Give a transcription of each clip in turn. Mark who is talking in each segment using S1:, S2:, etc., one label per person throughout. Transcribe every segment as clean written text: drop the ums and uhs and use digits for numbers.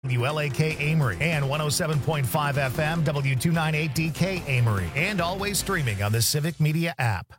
S1: WLAK Amory and 107.5 FM W298DK Amory, and always streaming on the Civic Media app.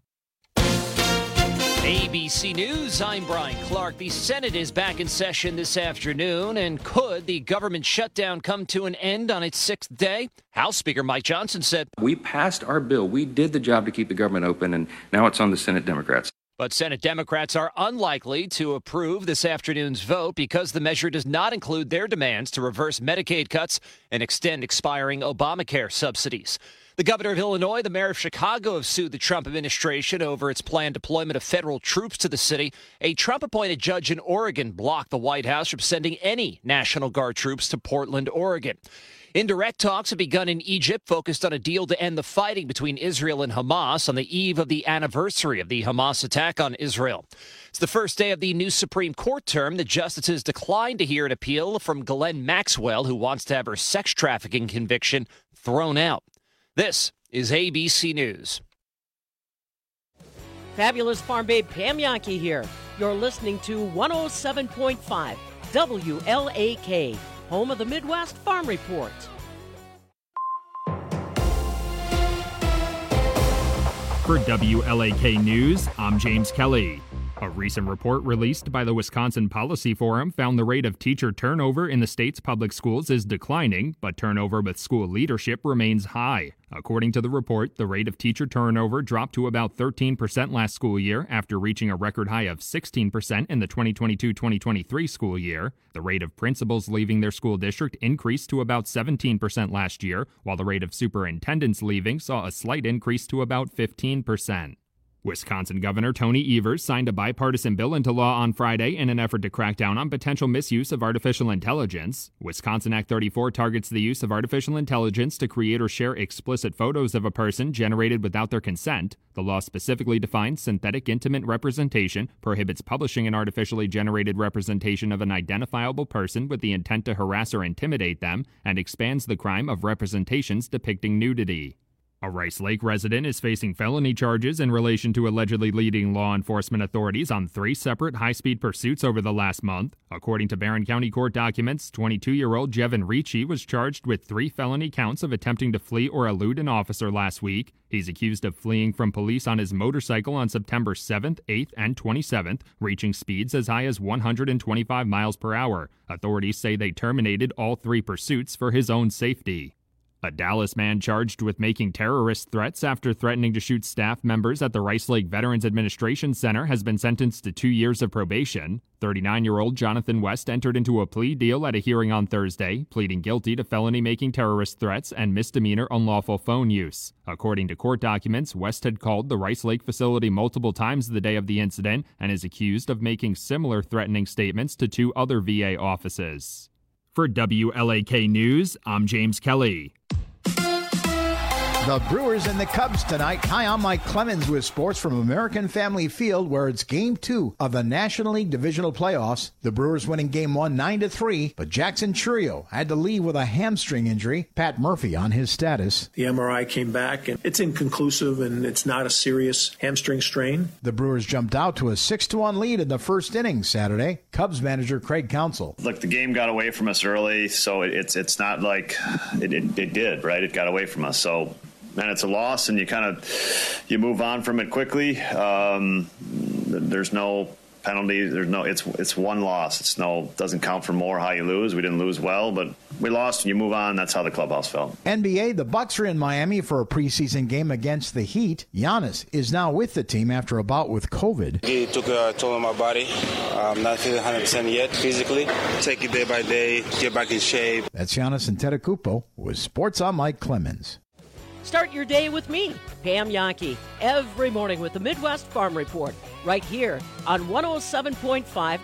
S2: ABC News, I'm Brian Clark. The Senate is back in session this afternoon, and could the government shutdown come to an end on its sixth day? House Speaker Mike Johnson said,
S3: "We passed our bill. We did the job to keep the government open, and now it's on the Senate Democrats."
S2: But Senate Democrats are unlikely to approve this afternoon's vote because the measure does not include their demands to reverse Medicaid cuts and extend expiring Obamacare subsidies. The governor of Illinois, the mayor of Chicago have sued the Trump administration over its planned deployment of federal troops to the city. A Trump-appointed judge in Oregon blocked the White House from sending any National Guard troops to Portland, Oregon. Indirect talks have begun in Egypt, focused on a deal to end the fighting between Israel and Hamas on the eve of the anniversary of the Hamas attack on Israel. It's the first day of the new Supreme Court term. The justices declined to hear an appeal from Ghislaine Maxwell, who wants to have her sex trafficking conviction thrown out. This is ABC News.
S4: Fabulous Farm Babe Pam Yankee here. You're listening to 107.5 WLAK, home of the Midwest Farm Report.
S5: For WLAK News, I'm James Kelly. A recent report released by the Wisconsin Policy Forum found the rate of teacher turnover in the state's public schools is declining, but turnover with school leadership remains high. According to the report, the rate of teacher turnover dropped to about 13% last school year after reaching a record high of 16% in the 2022-2023 school year. The rate of principals leaving their school district increased to about 17% last year, while the rate of superintendents leaving saw a slight increase to about 15%. Wisconsin Governor Tony Evers signed a bipartisan bill into law on Friday in an effort to crack down on potential misuse of artificial intelligence. Wisconsin Act 34 targets the use of artificial intelligence to create or share explicit photos of a person generated without their consent. The law specifically defines synthetic intimate representation, prohibits publishing an artificially generated representation of an identifiable person with the intent to harass or intimidate them, and expands the crime of representations depicting nudity. A Rice Lake resident is facing felony charges in relation to allegedly leading law enforcement authorities on 3 separate high-speed pursuits over the last month. According to Barron County court documents, 22-year-old Jevin Ricci was charged with 3 felony counts of attempting to flee or elude an officer last week. He's accused of fleeing from police on his motorcycle on September 7th, 8th, and 27th, reaching speeds as high as 125 miles per hour. Authorities say they terminated all 3 pursuits for his own safety. A Dallas man charged with making terrorist threats after threatening to shoot staff members at the Rice Lake Veterans Administration Center has been sentenced to 2 years of probation. 39-year-old Jonathan West entered into a plea deal at a hearing on Thursday, pleading guilty to felony making terrorist threats and misdemeanor unlawful phone use. According to court documents, West had called the Rice Lake facility multiple times the day of the incident and is accused of making similar threatening statements to 2 other VA offices. For WLAK News, I'm James Kelly.
S6: The Brewers and the Cubs tonight. Hi, I'm Mike Clemens with sports from American Family Field, where it's Game 2 of the National League Divisional Playoffs. The Brewers winning Game 1 9-3, but Jackson Churio had to leave with a hamstring injury. Pat Murphy on his status.
S7: The MRI came back, and it's inconclusive, and it's not a serious hamstring strain.
S6: The Brewers jumped out to a 6-1 lead in the first inning Saturday. Cubs manager Craig Counsell.
S8: Look, the game got away from us early, so it's not like it did, right? It got away from us, so... And it's a loss, and you move on from it quickly. There's no penalty. It's one loss. Doesn't count for more how you lose. We didn't lose well, but we lost. You move on. That's how the clubhouse felt.
S6: NBA, the Bucks are in Miami for a preseason game against the Heat. Giannis is now with the team after a bout with COVID.
S9: He took a toll on my body. I'm not feeling 100% yet physically. Take it day by day, get back in shape.
S6: That's Giannis Antetokounmpo with Sports. I'm Mike Clemens.
S4: Start your day with me, Pam Yankee, every morning with the Midwest Farm Report, right here on 107.5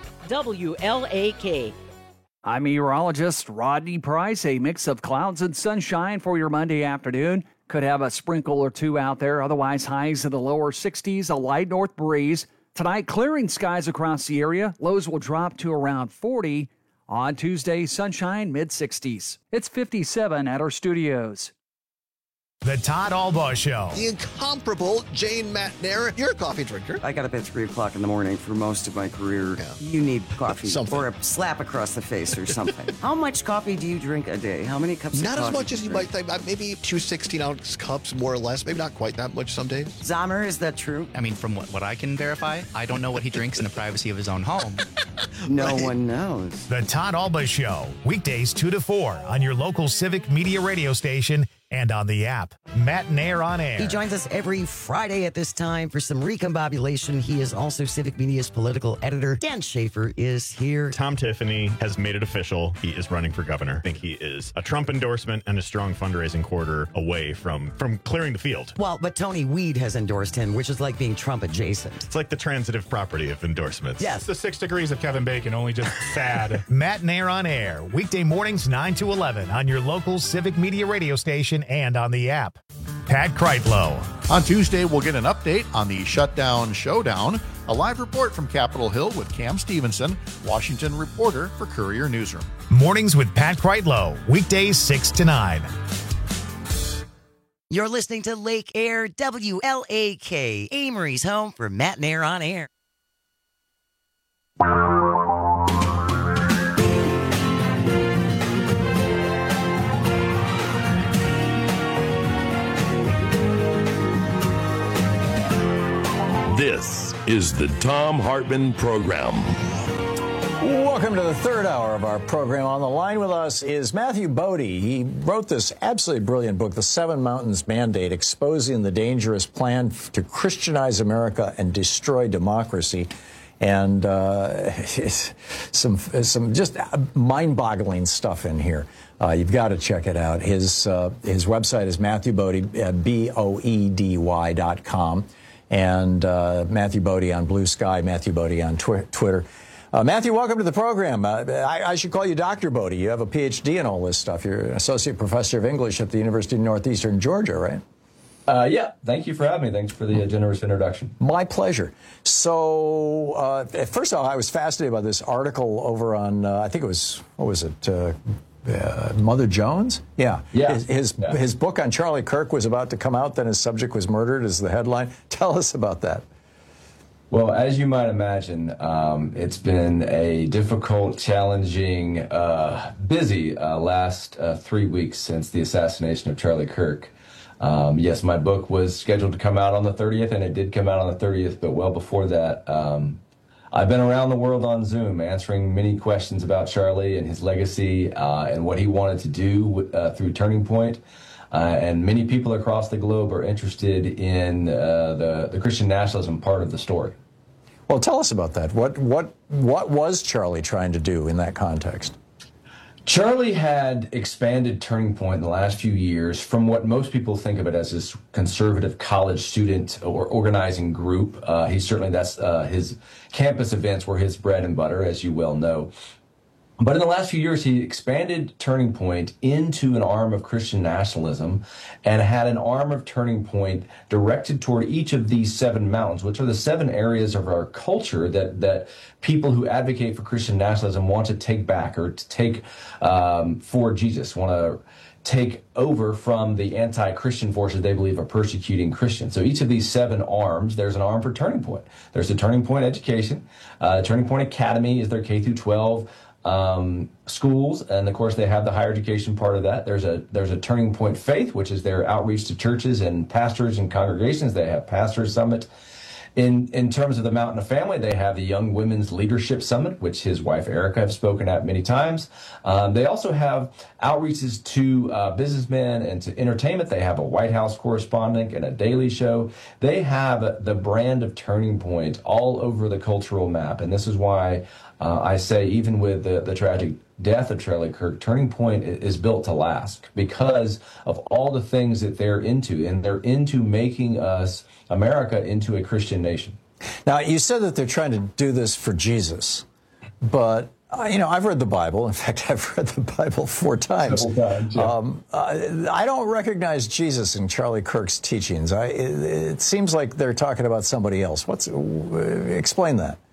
S4: WLAK.
S10: I'm meteorologist Rodney Price. A mix of clouds and sunshine for your Monday afternoon. Could have a sprinkle or two out there. Otherwise, highs in the lower 60s, a light north breeze. Tonight, clearing skies across the area. Lows will drop to around 40. On Tuesday, sunshine, mid-60s. It's 57 at our studios.
S1: The Todd Albaugh Show.
S11: The incomparable Jane Matnair. You're a coffee drinker.
S12: I got up at 3 o'clock in the morning for most of my career. Yeah. You need coffee or a slap across the face or something. How much coffee do you drink a day? How many cups of coffee?
S11: Not as much as you might think. Maybe 2 16-ounce cups, more or less. Maybe not quite that much some days.
S12: Zahmer, is that true?
S13: I mean, from what I can verify, I don't know what he drinks in the privacy of his own home.
S12: No one knows.
S1: The Todd Albaugh Show. Weekdays 2 to 4 on your local Civic Media radio station and on the app. Matt Nair on air.
S14: He joins us every Friday at this time for some recombobulation. He is also Civic Media's political editor. Dan Schaefer is here.
S15: Tom Tiffany has made it official. He is running for governor. I think he is a Trump endorsement and a strong fundraising quarter away from clearing the field.
S14: Well, but Tony Weed has endorsed him, which is like being Trump adjacent.
S15: It's like the transitive property of endorsements.
S14: Yes.
S16: It's the 6 degrees of Kevin Bacon, only just sad.
S1: Matt Nair on air. Weekday mornings 9 to 11 on your local Civic Media radio station and on the app. Pat Kreitlow.
S17: On Tuesday, we'll get an update on the shutdown showdown, a live report from Capitol Hill with Cam Stevenson, Washington reporter for Courier Newsroom.
S1: Mornings with Pat Kreitlow, weekdays 6 to 9.
S14: You're listening to Lake Air WLAK, Amory's home for Matt Nair on air.
S18: This is the Thom Hartmann Program.
S19: Welcome to the third hour of our program. On the line with us is Matthew Bodie. He wrote this absolutely brilliant book, The Seven Mountains Mandate, exposing the dangerous plan to Christianize America and destroy democracy. And some just mind-boggling stuff in here. You've got to check it out. His website is Matthew Bodie, BOEDY.com. And Matthew Bodie on Blue Sky, Matthew Bodie on Twitter. Matthew, welcome to the program. I should call you Dr. Bodie. You have a PhD in all this stuff. You're an associate professor of English at the University of Northeastern Georgia, right?
S20: Yeah, thank you for having me. Thanks for the generous introduction.
S19: My pleasure. So, first of all, I was fascinated by this article over on, I think it was, what was it, Mother Jones? Yeah. His book on Charlie Kirk was about to come out, then his subject was murdered is the headline. Tell us about that.
S20: Well, as you might imagine, it's been a difficult, challenging, busy last 3 weeks since the assassination of Charlie Kirk. Yes, my book was scheduled to come out on the 30th, and it did come out on the 30th, but well before that, I've been around the world on Zoom answering many questions about Charlie and his legacy and what he wanted to do through Turning Point. And many people across the globe are interested in the Christian nationalism part of the story.
S19: Well, tell us about that. What was Charlie trying to do in that context?
S20: Charlie had expanded Turning Point in the last few years from what most people think of it as this conservative college student or organizing group. That's his campus events were his bread and butter, as you well know. But in the last few years, he expanded Turning Point into an arm of Christian nationalism and had an arm of Turning Point directed toward each of these 7 mountains, which are the 7 areas of our culture that people who advocate for Christian nationalism want to take back or to take for Jesus, want to take over from the anti-Christian forces they believe are persecuting Christians. So each of these 7 arms, there's an arm for Turning Point. There's the Turning Point Education. Turning Point Academy is their K through 12 schools, and of course they have the higher education part of that. There's a Turning Point Faith, which is their outreach to churches and pastors and congregations. They have Pastors Summit. In terms of the Mountain of Family, they have the Young Women's Leadership Summit, which his wife Erica have spoken at many times. They also have outreaches to businessmen and to entertainment. They have a White House correspondent and a daily show. They have the brand of Turning Point all over the cultural map, and this is why I say, even with the tragic death of Charlie Kirk, Turning Point is built to last because of all the things that they're into, and they're into making us, America, into a Christian nation.
S19: Now, you said that they're trying to do this for Jesus, but I've read the Bible. In fact, I've read the Bible 4 times.
S20: Several times, yeah.
S19: I don't recognize Jesus in Charlie Kirk's teachings. It seems like they're talking about somebody else. Explain that.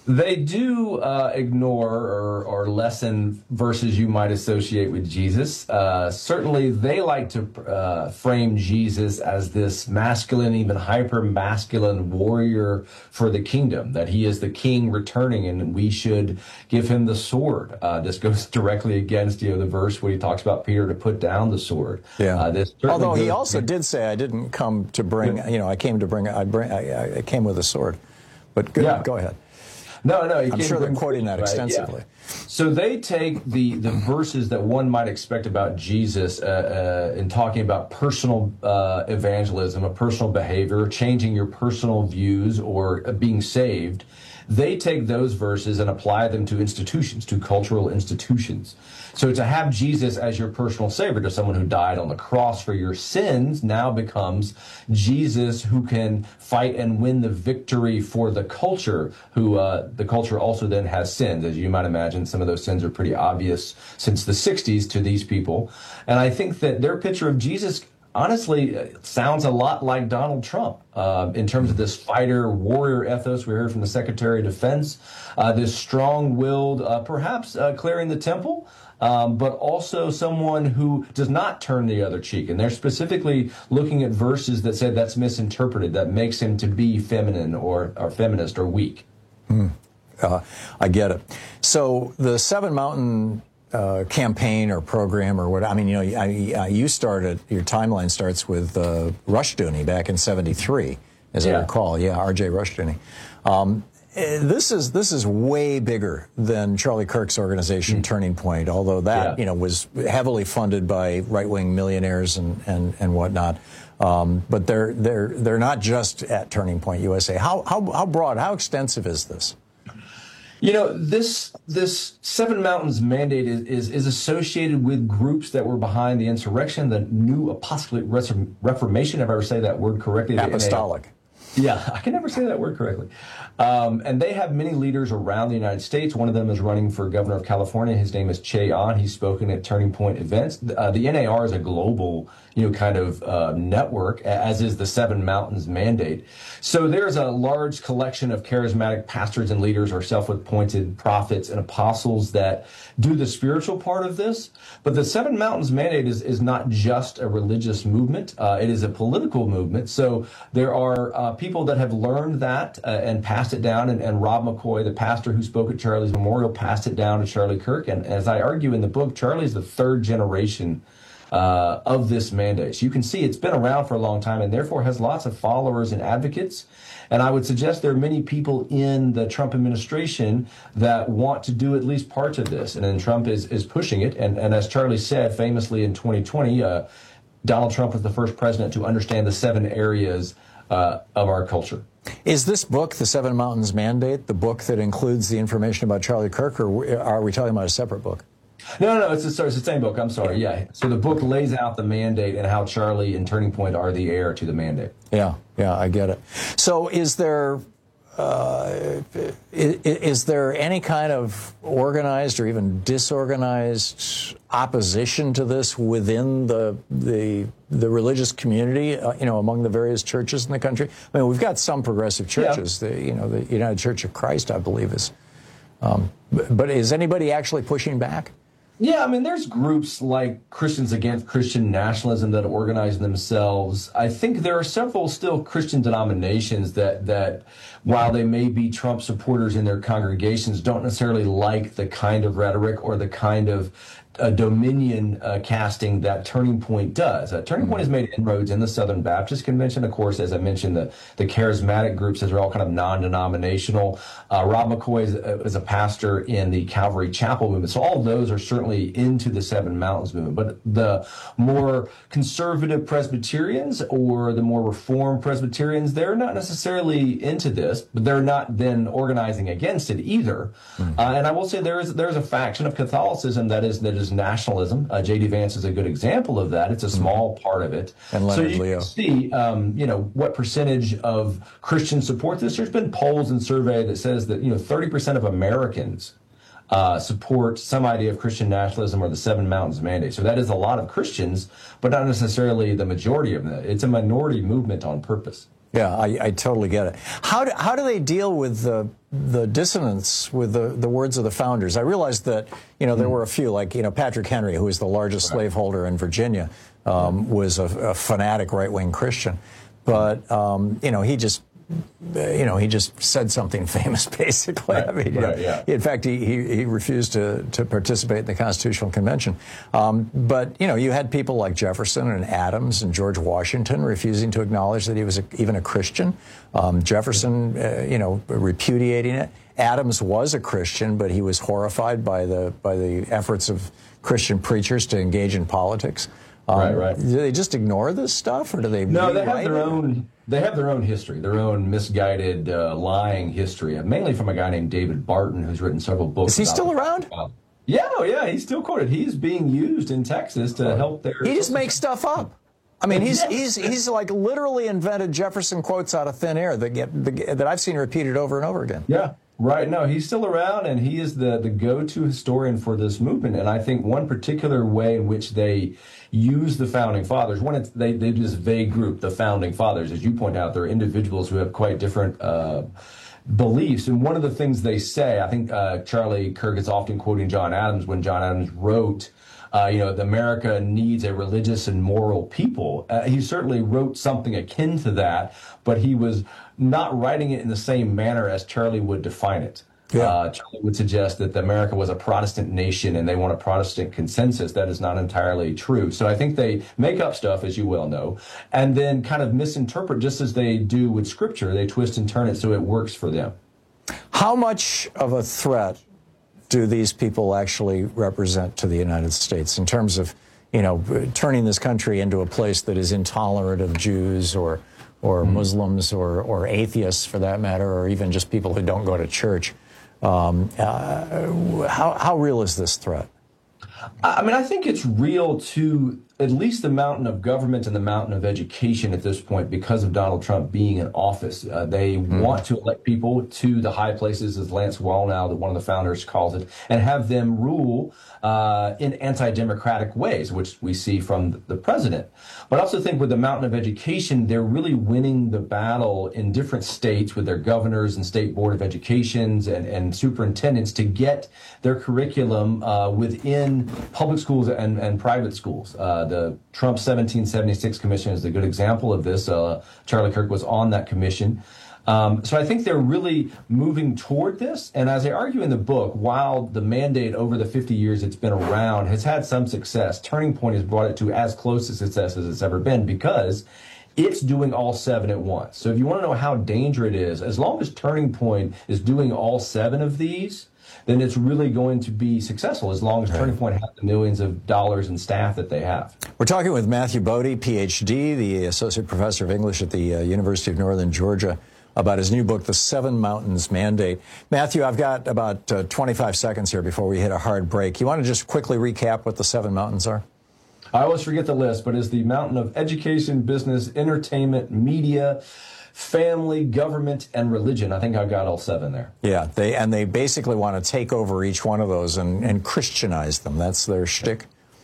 S20: They do ignore or lessen verses you might associate with Jesus. Certainly, they like to frame Jesus as this masculine, even hyper-masculine warrior for the kingdom, that he is the king returning and we should give him the sword. This goes directly against the verse where he talks about Peter to put down the sword.
S19: Yeah. Although he also did say, I didn't come to bring, I came with a sword. But go ahead.
S20: No,
S19: I'm sure they're quoting that extensively.
S20: Yeah. So they take the verses that one might expect about Jesus in talking about personal evangelism, a personal behavior, changing your personal views, or being saved. They take those verses and apply them to institutions, to cultural institutions. So to have Jesus as your personal savior, to someone who died on the cross for your sins, now becomes Jesus who can fight and win the victory for the culture, who the culture also then has sins. As you might imagine, some of those sins are pretty obvious since the 60s to these people. And I think that their picture of Jesus honestly sounds a lot like Donald Trump in terms of this fighter, warrior ethos we heard from the Secretary of Defense, this strong-willed, perhaps clearing the temple, but also someone who does not turn the other cheek. And they're specifically looking at verses that say that's misinterpreted, that makes him to be feminine or feminist or weak.
S19: I get it. So the Seven Mountain campaign or program or what, you started, your timeline starts with Rushdoony back in 73, as I recall. Yeah, R.J. Rushdoony. This is way bigger than Charlie Kirk's organization, Turning Point, although that, was heavily funded by right-wing millionaires and whatnot. But they're not just at Turning Point USA. How broad, how extensive is this?
S20: This Seven Mountains mandate is associated with groups that were behind the insurrection, the New Apostolic Reformation, if I ever say that word correctly.
S19: Apostolic.
S20: Yeah, I can never say that word correctly. And they have many leaders around the United States. One of them is running for governor of California. His name is Che Ahn. He's spoken at Turning Point events. The NAR is a global, kind of network, as is the Seven Mountains mandate. So there's a large collection of charismatic pastors and leaders or self-appointed prophets and apostles that do the spiritual part of this. But the Seven Mountains mandate is not just a religious movement. It is a political movement. So there are people that have learned that and passed it down. And Rob McCoy, the pastor who spoke at Charlie's memorial, passed it down to Charlie Kirk. And as I argue in the book, Charlie's the third generation of this mandate. So you can see it's been around for a long time and therefore has lots of followers and advocates. And I would suggest there are many people in the Trump administration that want to do at least parts of this. And then Trump is pushing it. And as Charlie said famously in 2020, Donald Trump was the first president to understand the 7 areas of our culture.
S19: Is this book, The Seven Mountains Mandate, the book that includes the information about Charlie Kirk, or are we talking about a separate book?
S20: No, it's the same book. I'm sorry. Yeah. So the book lays out the mandate and how Charlie and Turning Point are the heir to the mandate.
S19: Yeah, I get it. So is there any kind of organized or even disorganized opposition to this within the religious community, among the various churches in the country? I mean, we've got some progressive churches. Yeah. The United Church of Christ, I believe, is. But is anybody actually pushing back?
S20: Yeah, I mean, there's groups like Christians Against Christian Nationalism that organize themselves. I think there are several still Christian denominations that while they may be Trump supporters in their congregations, don't necessarily like the kind of rhetoric or the kind of dominion casting that Turning Point does. Turning Point has made inroads in the Southern Baptist Convention. Of course, as I mentioned, the charismatic groups, those are all kind of non-denominational. Rob McCoy is a pastor in the Calvary Chapel movement. So all of those are certainly into the Seven Mountains movement. But the more conservative Presbyterians or the more Reformed Presbyterians, they're not necessarily into this, but they're not then organizing against it either. And I will say there's a faction of Catholicism that is nationalism. J.D. Vance is a good example of that. It's a small part of it.
S19: And Leonard
S20: so
S19: Leo.
S20: Can see, what percentage of Christians support this. There's been polls and survey that says that 30% of Americans support some idea of Christian nationalism or the Seven Mountains Mandate. So that is a lot of Christians, but not necessarily the majority of them. It's a minority movement on purpose.
S19: Yeah, I totally get it. How do they deal with the dissonance with the words of the founders? I realized that, there were a few, like, Patrick Henry, who was the largest slaveholder in Virginia, was a fanatic right-wing Christian. But, he just said something famous, basically.
S20: Right.
S19: I mean,
S20: yeah.
S19: In fact, he refused to participate in the Constitutional Convention. But, you had people like Jefferson and Adams and George Washington refusing to acknowledge that he was even a Christian. Jefferson, repudiating it. Adams was a Christian, but he was horrified by the efforts of Christian preachers to engage in politics.
S20: Right.
S19: Do they just ignore this stuff, or do they?
S20: No, they have their own. They have their own history, their own misguided, lying history, mainly from a guy named David Barton, who's written several books.
S19: Is he still around?
S20: Yeah, he's still quoted. He's being used in Texas to help their.
S19: He just makes stuff up. I mean, he's like literally invented Jefferson quotes out of thin air that I've seen repeated over and over again.
S20: Yeah. Right. No, he's still around, and he is the go-to historian for this movement. And I think one particular way in which they use the Founding Fathers, they do this vague group, the Founding Fathers. As you point out, they're individuals who have quite different beliefs. And one of the things they say, I think Charlie Kirk is often quoting John Adams when John Adams wrote, America needs a religious and moral people. He certainly wrote something akin to that, but he was not writing it in the same manner as Charlie would define it. Yeah. Charlie would suggest that America was a Protestant nation and they want a Protestant consensus. That is not entirely true. So I think they make up stuff, as you well know, and then kind of misinterpret, just as they do with Scripture. They twist and turn it so it works for them.
S19: How much of a threat do these people actually represent to the United States in terms of, turning this country into a place that is intolerant of Jews or Muslims or atheists, for that matter, or even just people who don't go to church? How real is this threat?
S20: I mean, I think it's real to at least the mountain of government and the mountain of education at this point because of Donald Trump being in office. They want to elect people to the high places, as Lance Wallnau, one of the founders, calls it, and have them rule in anti-democratic ways, which we see from the president. But I also think with the mountain of education, they're really winning the battle in different states with their governors and state board of educations and superintendents to get their curriculum within public schools and private schools. The Trump 1776 Commission is a good example of this. Charlie Kirk was on that commission. So I think they're really moving toward this. And as I argue in the book, while the mandate over the 50 years it's been around has had some success, Turning Point has brought it to as close to success as it's ever been because it's doing all 7 at once. So if you want to know how dangerous it is, as long as Turning Point is doing all 7 of these, then it's really going to be successful as long as Turning Point has the millions of dollars in staff that they have.
S19: We're talking with Matthew Bodie, Ph.D., the Associate Professor of English at the University of Northern Georgia, about his new book, The Seven Mountains Mandate. Matthew, I've got about 25 seconds here before we hit a hard break. You want to just quickly recap what the 7 mountains are?
S20: I always forget the list, but it's the mountain of education, business, entertainment, media, family, government, and religion. I think I've got all 7 there.
S19: Yeah, they basically want to take over each one of those and Christianize them. That's their shtick?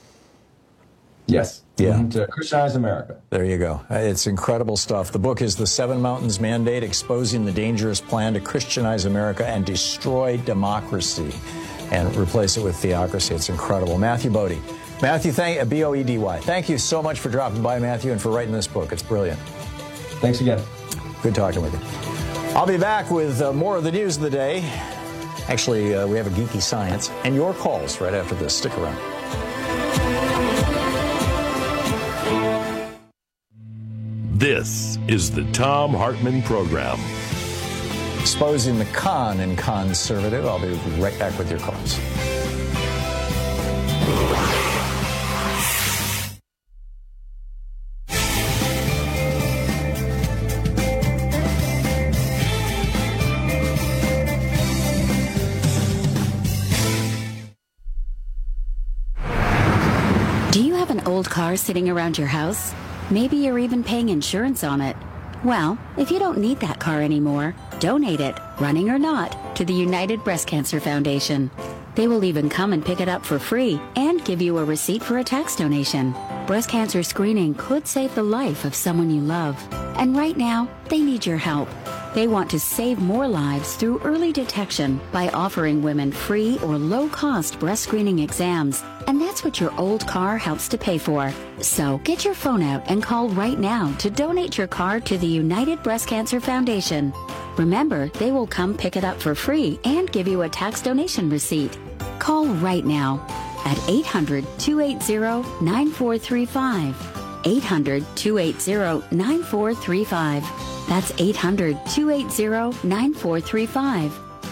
S20: Yes.
S19: Yeah.
S20: To Christianize America.
S19: There you go. It's incredible stuff. The book is The Seven Mountains Mandate, Exposing the Dangerous Plan to Christianize America and Destroy Democracy and Replace It with Theocracy. It's incredible. Matthew Bodie. Matthew, B-O-E-D-Y. Thank you so much for dropping by, Matthew, and for writing this book. It's brilliant.
S20: Thanks again.
S19: Good talking with you. I'll be back with more of the news of the day. Actually, we have a geeky science and your calls right after this. Stick around.
S18: This is the Thom Hartmann Program.
S19: Exposing the con in conservative. I'll be right back with your calls.
S21: Do you have an old car sitting around your house? Maybe you're even paying insurance on it. Well, if you don't need that car anymore, donate it, running or not, to the United Breast Cancer Foundation. They will even come and pick it up for free and give you a receipt for a tax donation. Breast cancer screening could save the life of someone you love. And right now, they need your help. They want to save more lives through early detection by offering women free or low-cost breast screening exams. And that's what your old car helps to pay for. So get your phone out and call right now to donate your car to the United Breast Cancer Foundation. Remember, they will come pick it up for free and give you a tax donation receipt. Call right now at 800-280-9435. 800-280-9435. That's 800-280-9435.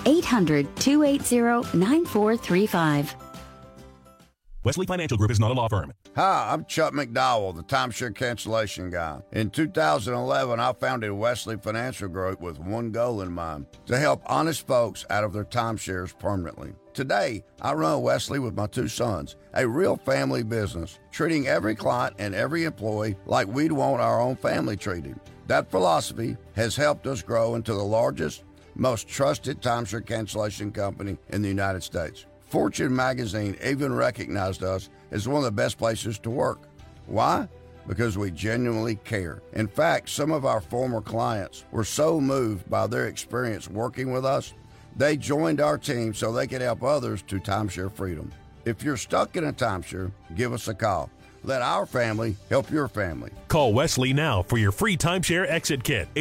S21: 800-280-9435.
S3: Wesley Financial Group is not a law firm.
S22: Hi, I'm Chuck McDowell, the timeshare cancellation guy. In 2011, I founded Wesley Financial Group with one goal in mind, to help honest folks out of their timeshares permanently. Today, I run Wesley with my two sons, a real family business, treating every client and every employee like we'd want our own family treated. That philosophy has helped us grow into the largest, most trusted timeshare cancellation company in the United States. Fortune magazine even recognized us as one of the best places to work. Why? Because we genuinely care. In fact, some of our former clients were so moved by their experience working with us, they joined our team so they could help others to timeshare freedom. If you're stuck in a timeshare, give us a call. Let our family help your family.
S3: Call Wesley now for your free timeshare exit kit.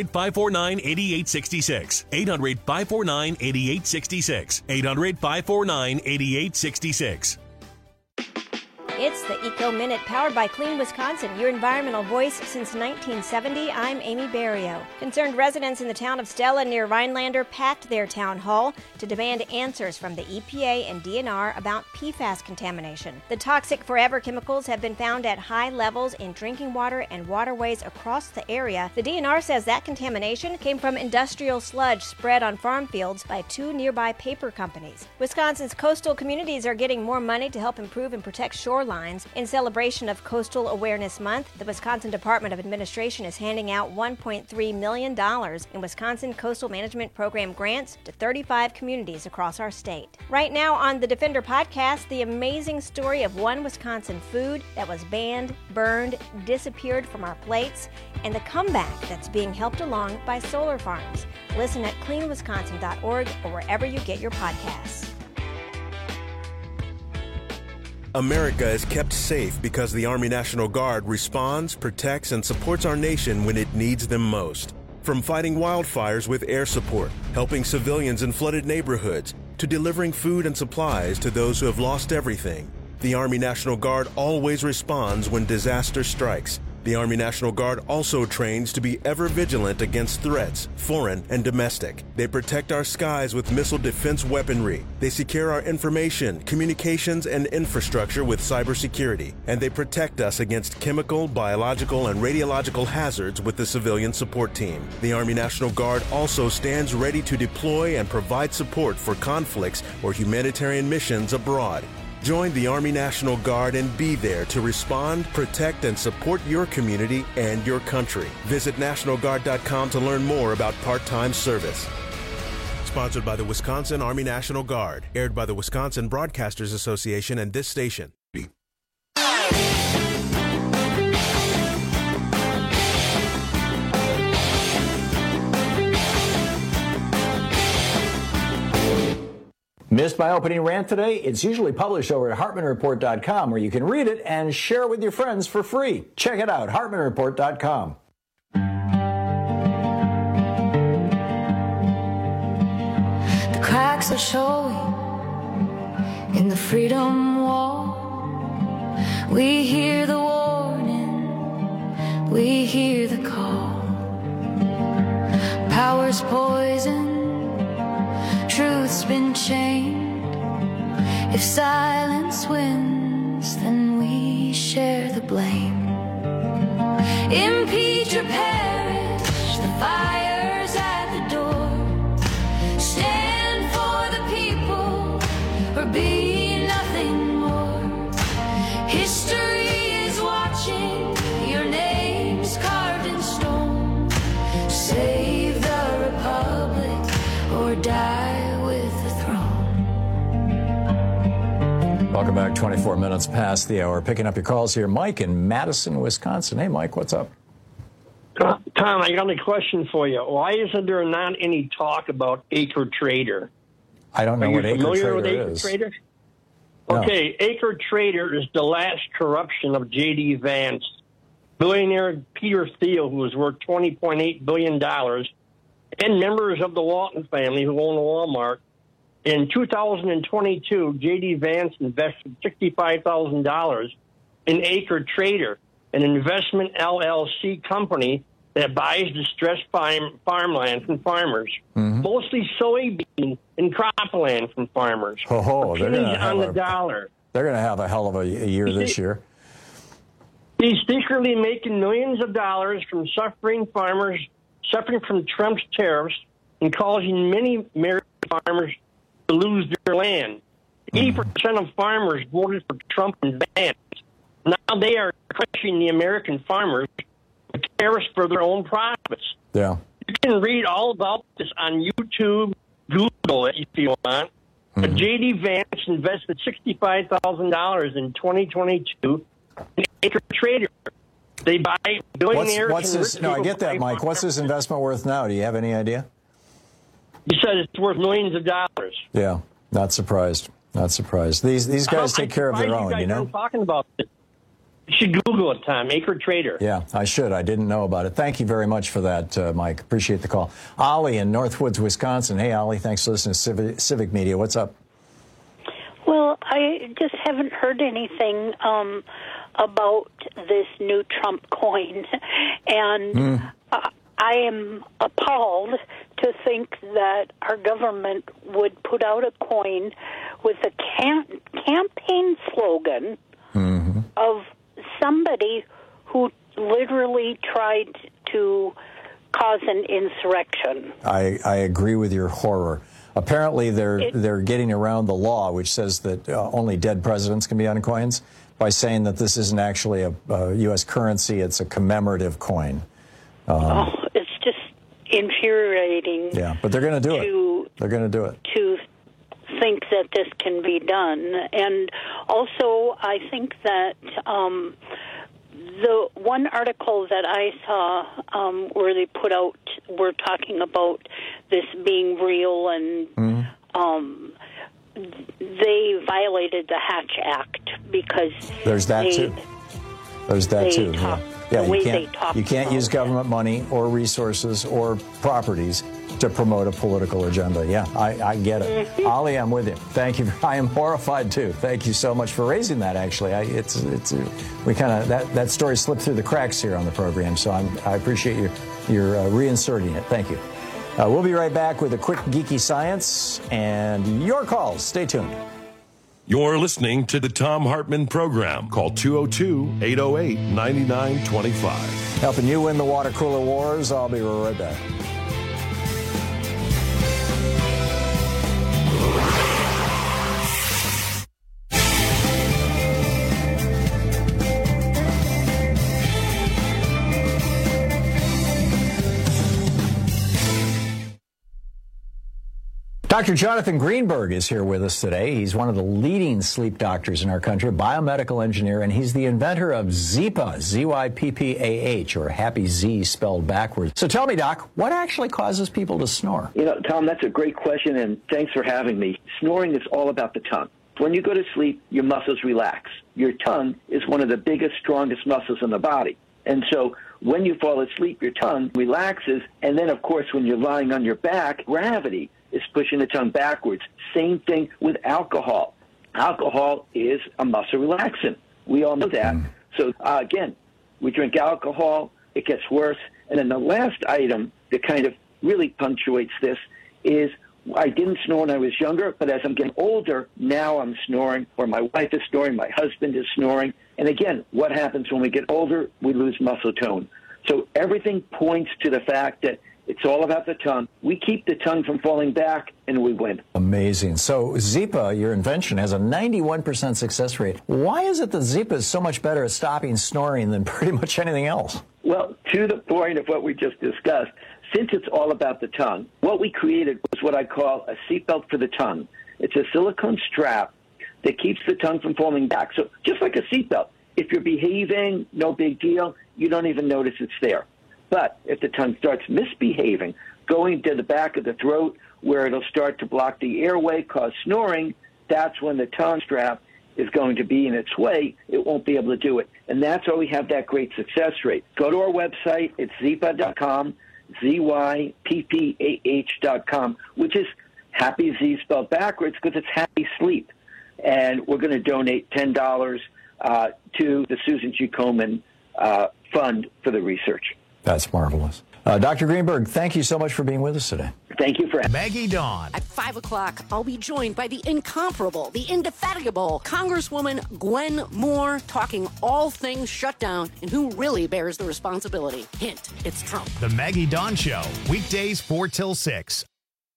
S3: 800-549-8866. 800-549-8866. 800-549-8866.
S23: It's the Eco Minute, powered by Clean Wisconsin, your environmental voice since 1970. I'm Amy Barrio. Concerned residents in the town of Stella near Rhinelander packed their town hall to demand answers from the EPA and DNR about PFAS contamination. The toxic forever chemicals have been found at high levels in drinking water and waterways across the area. The DNR says that contamination came from industrial sludge spread on farm fields by two nearby paper companies. Wisconsin's coastal communities are getting more money to help improve and protect shorelines. In celebration of Coastal Awareness Month, the Wisconsin Department of Administration is handing out $1.3 million in Wisconsin Coastal Management Program grants to 35 communities across our state. Right now on the Defender podcast, the amazing story of one Wisconsin food that was banned, burned, disappeared from our plates, and the comeback that's being helped along by solar farms. Listen at cleanwisconsin.org or wherever you get your podcasts.
S24: America is kept safe because the Army National Guard responds, protects, and supports our nation when it needs them most. From fighting wildfires with air support, helping civilians in flooded neighborhoods, to delivering food and supplies to those who have lost everything, the Army National Guard always responds when disaster strikes. The Army National Guard also trains to be ever vigilant against threats, foreign and domestic. They protect our skies with missile defense weaponry. They secure our information, communications, and infrastructure with cybersecurity. And they protect us against chemical, biological, and radiological hazards with the civilian support team. The Army National Guard also stands ready to deploy and provide support for conflicts or humanitarian missions abroad. Join the Army National Guard and be there to respond, protect, and support your community and your country. Visit NationalGuard.com to learn more about part-time service. Sponsored by the Wisconsin Army National Guard. Aired by the Wisconsin Broadcasters Association and this station.
S19: Missed my opening rant today? It's usually published over at HartmanReport.com, where you can read it and share it with your friends for free. Check it out, HartmanReport.com.
S25: The cracks are showing in the freedom wall. We hear the warning, we hear the call. Power's poison, truth's been chained. If silence wins, then we share the blame. Impeach or perish, the fire's at the door. Stand for the people, or be nothing more. History is watching, your name's carved in stone. Save the republic, or die with the throne.
S19: Welcome back. 24 minutes past the hour. Picking up your calls here. Mike in Madison, Wisconsin. Hey, Mike, what's up?
S2: Tom, I got a question for you. Why isn't there not any talk about Acre Trader?
S19: I don't know what Acre Trader
S2: with Acre
S19: is.
S2: Trader?
S19: No.
S2: Okay, Acre Trader is the last corruption of J.D. Vance. Billionaire Peter Thiel, who was worth $20.8 billion, and members of the Walton family who own Walmart. In 2022, J.D. Vance invested $65,000 in Acre Trader, an investment LLC company that buys distressed farmland from farmers, mostly soybean and cropland from farmers.
S19: They're
S2: pennies on the dollar.
S19: They're going to have a hell of a year this year.
S2: He's secretly making millions of dollars from suffering farmers, suffering from Trump's tariffs, and causing many American farmers to lose their land. 80% of farmers voted for Trump and Vance. Now they are crushing the American farmers with tariffs for their own profits.
S19: Yeah.
S2: You can read all about this on YouTube, Google it if you want. But J.D. Vance invested $65,000 in 2022 in Acre Trader. They buy billionaires.
S19: What's this? No, I get that, Mike. What's this investment worth now? Do you have any idea?
S2: He said it's worth millions of dollars.
S19: Yeah, not surprised. Not surprised. These guys take care of their own, you know?
S2: I'm talking about it. You should Google it, Tom. Acre Trader.
S19: Yeah, I should. I didn't know about it. Thank you very much for that, Mike. Appreciate the call. Ollie in Northwoods, Wisconsin. Hey, Ollie, thanks for listening to Civic Media. What's up?
S5: Well, I just haven't heard anything about this new Trump coin. And I am appalled to think that our government would put out a coin with a campaign slogan of somebody who literally tried to cause an insurrection.
S19: I agree with your horror. Apparently, they're getting around the law, which says that only dead presidents can be on coins, by saying that this isn't actually a U.S. currency; it's a commemorative coin.
S5: It's just infuriating.
S19: Yeah, but they're going to do it. They're going to do it.
S5: To think that this can be done, and also I think that the one article that I saw where they put out, were talking about this being real, and they violated the Hatch Act because
S19: there's that too. There's that too.
S5: Yeah,
S19: you can't use government money or resources or properties to promote a political agenda. Yeah, I get it. Ollie, I'm with you. Thank you. I am horrified too. Thank you so much for raising that. Actually, we kind of that story slipped through the cracks here on the program, so I appreciate your reinserting it. Thank you. We'll be right back with a quick geeky science and your calls. Stay tuned.
S18: You're listening to the Tom Hartman Program. Call 202-808-9925.
S19: Helping you win the water cooler wars. I'll be right back. Dr. Jonathan Greenberg is here with us today. He's one of the leading sleep doctors in our country, biomedical engineer, and he's the inventor of Zyppah, Z-Y-P-P-A-H, or Happy Z spelled backwards. So tell me, Doc, what actually causes people to snore?
S7: You know, Tom, that's a great question, and thanks for having me. Snoring is all about the tongue. When you go to sleep, your muscles relax. Your tongue is one of the biggest, strongest muscles in the body. And so when you fall asleep, your tongue relaxes, and then, of course, when you're lying on your back, gravity is pushing the tongue backwards. Same thing with alcohol. Alcohol is a muscle relaxant. We all know that. So, again, we drink alcohol, it gets worse. And then the last item that kind of really punctuates this is I didn't snore when I was younger, but as I'm getting older, now I'm snoring, or my wife is snoring, my husband is snoring. And again, what happens when we get older? We lose muscle tone. So everything points to the fact that it's all about the tongue. We keep the tongue from falling back, and we win.
S19: Amazing. So Zyppah, your invention, has a 91% success rate. Why is it that Zyppah is so much better at stopping snoring than pretty much anything else?
S7: Well, to the point of what we just discussed, since it's all about the tongue, what we created was what I call a seatbelt for the tongue. It's a silicone strap that keeps the tongue from falling back. So just like a seatbelt, if you're behaving, no big deal. You don't even notice it's there. But if the tongue starts misbehaving, going to the back of the throat where it'll start to block the airway, cause snoring, that's when the tongue strap is going to be in its way. It won't be able to do it. And that's why we have that great success rate. Go to our website. It's zyppah.com, ZYPPAH.com, which is happy Z spelled backwards because it's happy sleep. And we're going to donate $10 to the Susan G. Komen Fund for the research.
S19: That's marvelous. Dr. Greenberg, thank you so much for being with us today.
S7: Thank you for
S1: Maggie Dawn.
S4: At 5 o'clock, I'll be joined by the incomparable, the indefatigable Congresswoman Gwen Moore, talking all things shutdown and who really bears the responsibility. Hint, it's Trump.
S1: The Maggie Dawn Show, weekdays 4 till 6.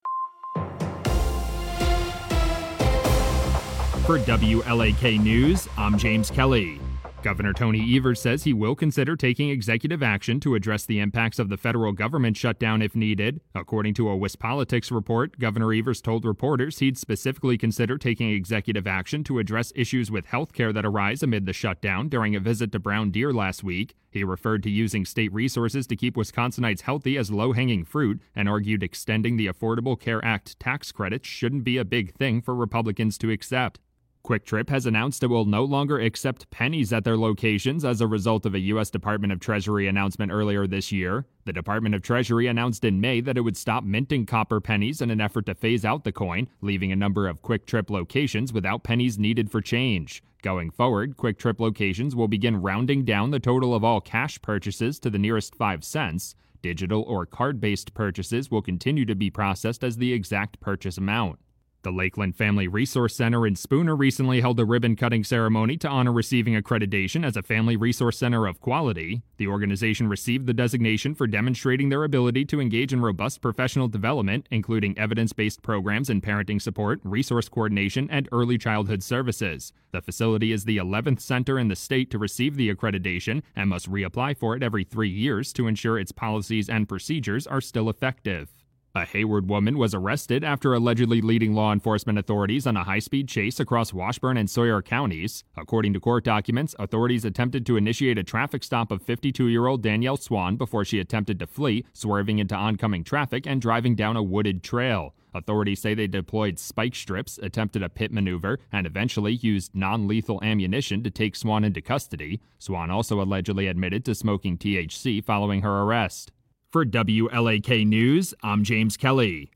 S6: For WLAK News, I'm James Kelly. Governor Tony Evers says he will consider taking executive action to address the impacts of the federal government shutdown if needed. According to a WisPolitics report, Governor Evers told reporters he'd specifically consider taking executive action to address issues with health care that arise amid the shutdown during a visit to Brown Deer last week. He referred to using state resources to keep Wisconsinites healthy as low-hanging fruit and argued extending the Affordable Care Act tax credits shouldn't be a big thing for Republicans to accept. Quick Trip has announced it will no longer accept pennies at their locations as a result of a U.S. Department of Treasury announcement earlier this year. The Department of Treasury announced in May that it would stop minting copper pennies in an effort to phase out the coin, leaving a number of Quick Trip locations without pennies needed for change. Going forward, Quick Trip locations will begin rounding down the total of all cash purchases to the nearest 5 cents. Digital or card-based purchases will continue to be processed as the exact purchase amount. The Lakeland Family Resource Center in Spooner recently held a ribbon-cutting ceremony to honor receiving accreditation as a Family Resource Center of Quality. The organization received the designation for demonstrating their ability to engage in robust professional development, including evidence-based programs in parenting support, resource coordination, and early childhood services. The facility is the 11th center in the state to receive the accreditation and must reapply for it every 3 years to ensure its policies and procedures are still effective. A Hayward woman was arrested after allegedly leading law enforcement authorities on a high-speed chase across Washburn and Sawyer counties. According to court documents, authorities attempted to initiate a traffic stop of 52-year-old Danielle Swan before she attempted to flee, swerving into oncoming traffic and driving down a wooded trail. Authorities say they deployed spike strips, attempted a pit maneuver, and eventually used non-lethal ammunition to take Swan into custody. Swan also allegedly admitted to smoking THC following her arrest. For WLAK News, I'm James Kelly.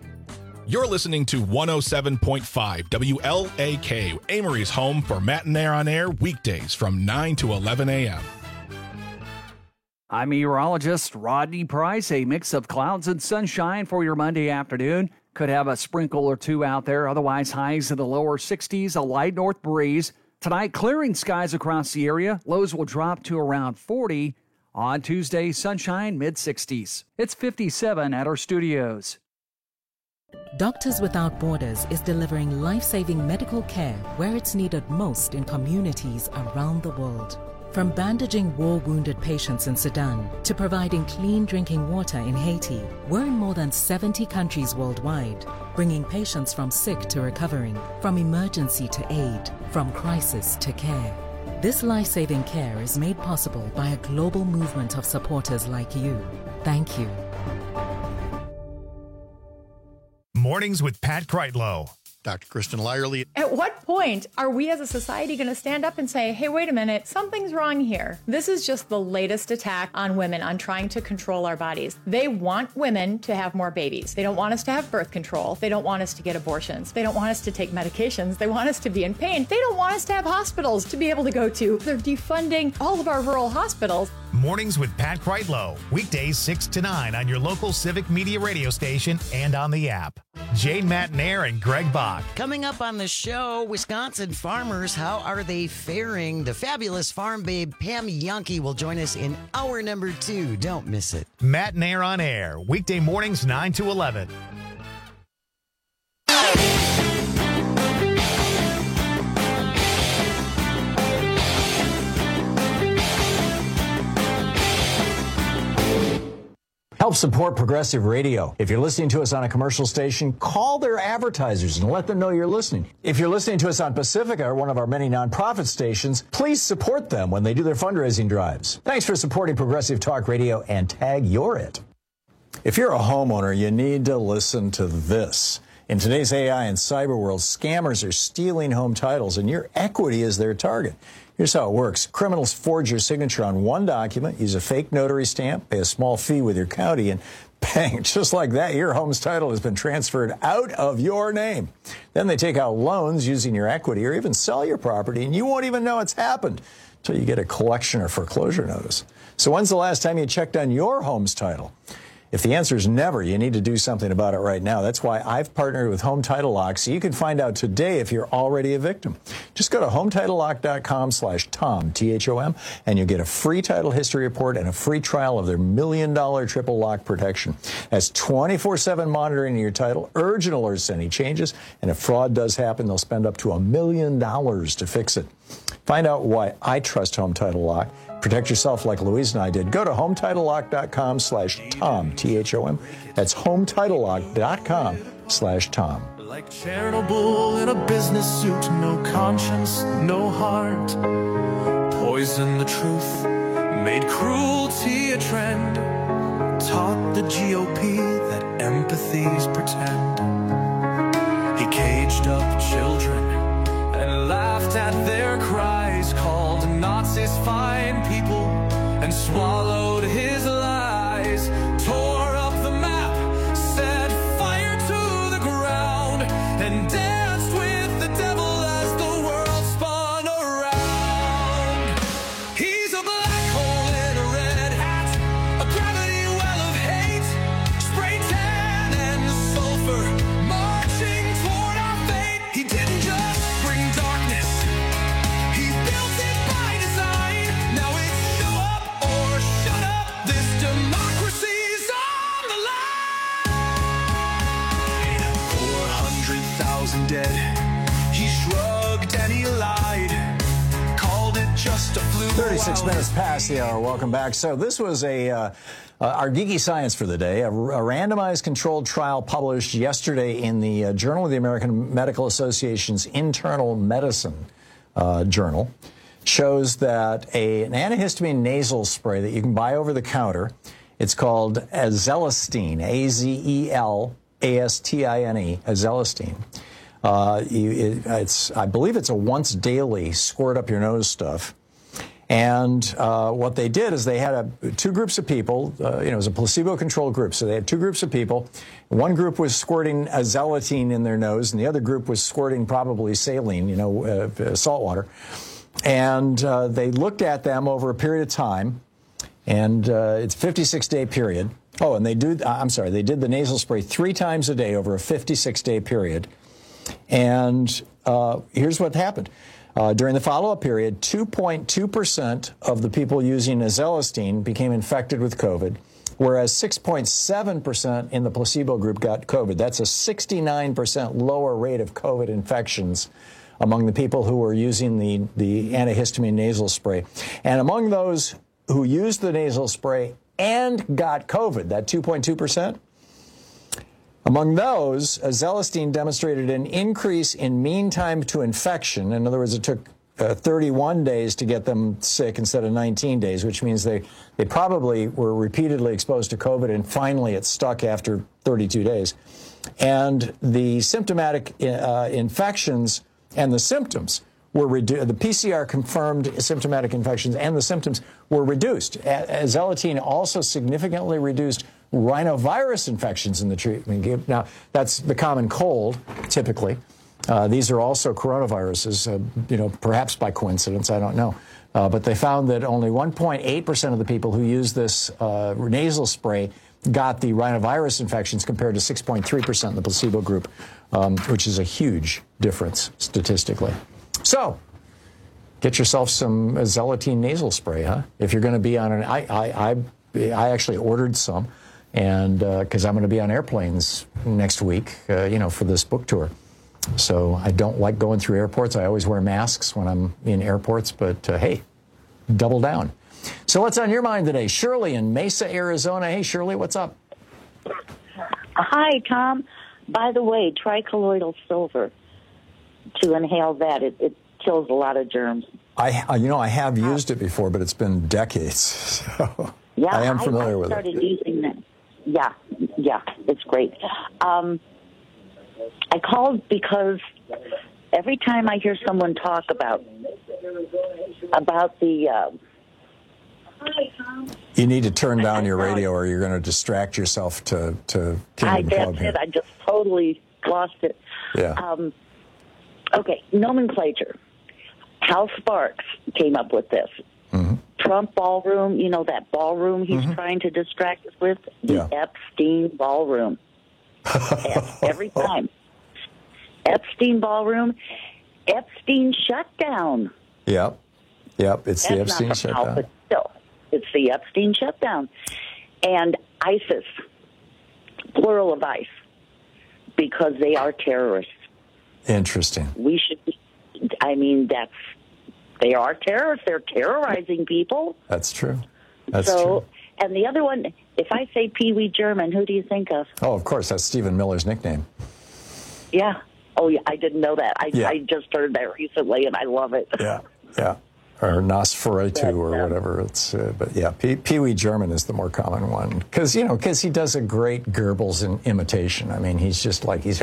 S8: You're listening to 107.5 WLAK, Amory's home for Matinee on Air, weekdays from 9 to 11 a.m.
S9: I'm meteorologist Rodney Price. A mix of clouds and sunshine for your Monday afternoon. Could have a sprinkle or two out there. Otherwise, highs in the lower 60s, a light north breeze. Tonight, clearing skies across the area. Lows will drop to around 40. On Tuesday, sunshine, mid-60s. It's 57 at our studios.
S10: Doctors Without Borders is delivering life-saving medical care where it's needed most in communities around the world. From bandaging war-wounded patients in Sudan to providing clean drinking water in Haiti, we're in more than 70 countries worldwide, bringing patients from sick to recovering, from emergency to aid, from crisis to care. This life-saving care is made possible by a global movement of supporters like you. Thank you.
S1: Mornings with Pat Kreitlow.
S17: Dr. Kristen Lyerly.
S26: At what point are we as a society going to stand up and say, hey, wait a minute, something's wrong here? This is just the latest attack on women on trying to control our bodies. They want women to have more babies. They don't want us to have birth control. They don't want us to get abortions. They don't want us to take medications. They want us to be in pain. They don't want us to have hospitals to be able to go to. They're defunding all of our rural hospitals.
S1: Mornings with Pat Kreitlow. Weekdays 6 to 9 on your local Civic Media radio station and on the app. Jane Mattinair and Greg Bach.
S14: Coming up on the show, Wisconsin farmers, how are they faring? The fabulous farm babe Pam Yonke will join us in hour number 2. Don't miss it.
S1: Mattinair on Air. Weekday mornings 9 to 11.
S19: Help support Progressive Radio. If you're listening to us on a commercial station, call their advertisers and let them know you're listening. If you're listening to us on Pacifica, or one of our many nonprofit stations, please support them when they do their fundraising drives. Thanks for supporting Progressive Talk Radio, and tag you're it. If you're a homeowner, you need to listen to this. In today's AI and cyber world, scammers are stealing home titles, and your equity is their target. Here's how it works. Criminals forge your signature on one document, use a fake notary stamp, pay a small fee with your county, and bang, just like that, your home's title has been transferred out of your name. Then they take out loans using your equity or even sell your property, and you won't even know it's happened until you get a collection or foreclosure notice. So when's the last time you checked on your home's title? If the answer is never, you need to do something about it right now. That's why I've partnered with Home Title Lock, so you can find out today if you're already a victim. Just go to HometitleLock.com/Tom, T-H-O-M, and you'll get a free title history report and a free trial of their $1 million triple lock protection. That's 24/7 monitoring of your title, urgent alerts to any changes, and if fraud does happen, they'll spend up to $1 million to fix it. Find out why I trust Home Title Lock. Protect yourself like Louise and I did. Go to HometitleLock.com/Tom, T-H-O-M. That's HometitleLock.com/Tom.
S11: Like Chernobyl in a business suit, no conscience, no heart. Poison the truth, made cruelty a trend. Taught the GOP that empathy's pretend. He caged up children and laughed at their cries, called Nazis fine people and swallowed his lies, tore up the map, set fire to the ground, and danced with the devil as the world spun around. He's a black hole in a red hat, a gravity well of hate, spray tan and sulfur, marching toward our fate. He didn't just bring darkness, he built it by design. Now it's show up or shut up, this democracy's on the line. 400,000 dead, he shrugged and he lied, called it just a flu.
S19: 36 minutes past the hour. Welcome back. So this was our geeky science for the day, a randomized controlled trial published yesterday in the Journal of the American Medical Association's Internal Medicine journal, shows that an antihistamine nasal spray that you can buy over the counter, it's called Azelastine, A-Z-E-L-A-S-T-I-N-E, Azelastine. I believe it's a once daily squirt up your nose stuff. And what they did is they had two groups of people. It was a placebo-controlled group. So they had two groups of people. One group was squirting Azelastine in their nose, and the other group was squirting probably saline, salt water. And they looked at them over a period of time, and it's a 56-day period. Oh, and they did the nasal spray 3 times a day over a 56-day period. And here's what happened. During the follow-up period, 2.2% of the people using Azelastine became infected with COVID, whereas 6.7% in the placebo group got COVID. That's a 69% lower rate of COVID infections among the people who were using the antihistamine nasal spray. And among those who used the nasal spray and got COVID, that 2.2%, among those, Azelastine demonstrated an increase in mean time to infection. In other words, it took 31 days to get them sick instead of 19 days, which means they probably were repeatedly exposed to COVID, and finally it stuck after 32 days. And the symptomatic infections and the symptoms were reduced. The PCR confirmed symptomatic infections and the symptoms were reduced. Azelastine also significantly reduced rhinovirus infections in the treatment group. Now, that's the common cold, typically. These are also coronaviruses, perhaps by coincidence, I don't know. But they found that only 1.8% of the people who used this nasal spray got the rhinovirus infections compared to 6.3% in the placebo group, which is a huge difference statistically. So, get yourself some Azelastine nasal spray, huh? If you're going to be on an... I actually ordered some, and because I'm going to be on airplanes next week, for this book tour. So I don't like going through airports. I always wear masks when I'm in airports, but hey, double down. So what's on your mind today? Shirley in Mesa, Arizona. Hey, Shirley, what's up?
S12: Hi, Tom. By the way, tricolloidal silver, to inhale that, it kills a lot of germs.
S19: I have used it before, but it's been decades. So
S12: Yeah,
S19: I am familiar with it.
S12: I started using that. Yeah, it's great. I called because every time I hear someone talk about the...
S19: You need to turn down your radio or you're going to distract yourself to Kingdom Club here.
S12: I just totally lost it.
S19: Yeah.
S12: Okay, nomenclature. Hal Sparks came up with this.
S19: Mm-hmm.
S12: Trump ballroom, that ballroom he's trying to distract us with? The Epstein ballroom. Every time. Epstein ballroom, Epstein shutdown.
S19: Yep, it's the Epstein shutdown.
S12: But still, it's the Epstein shutdown. And ISIS, plural of ICE, because they are terrorists.
S19: Interesting.
S12: We should be, they are terrorists. They're terrorizing people.
S19: That's true. That's true.
S12: And the other one, if I say Pee Wee German, who do you think of?
S19: Oh, of course, that's Stephen Miller's nickname.
S12: Yeah. Oh, yeah, I didn't know that. I just heard that recently, and I love it.
S19: Yeah. Or Nosferatu or whatever. It's but yeah, Pee Wee German is the more common one because he does a great Goebbels imitation. I mean, he's just like he's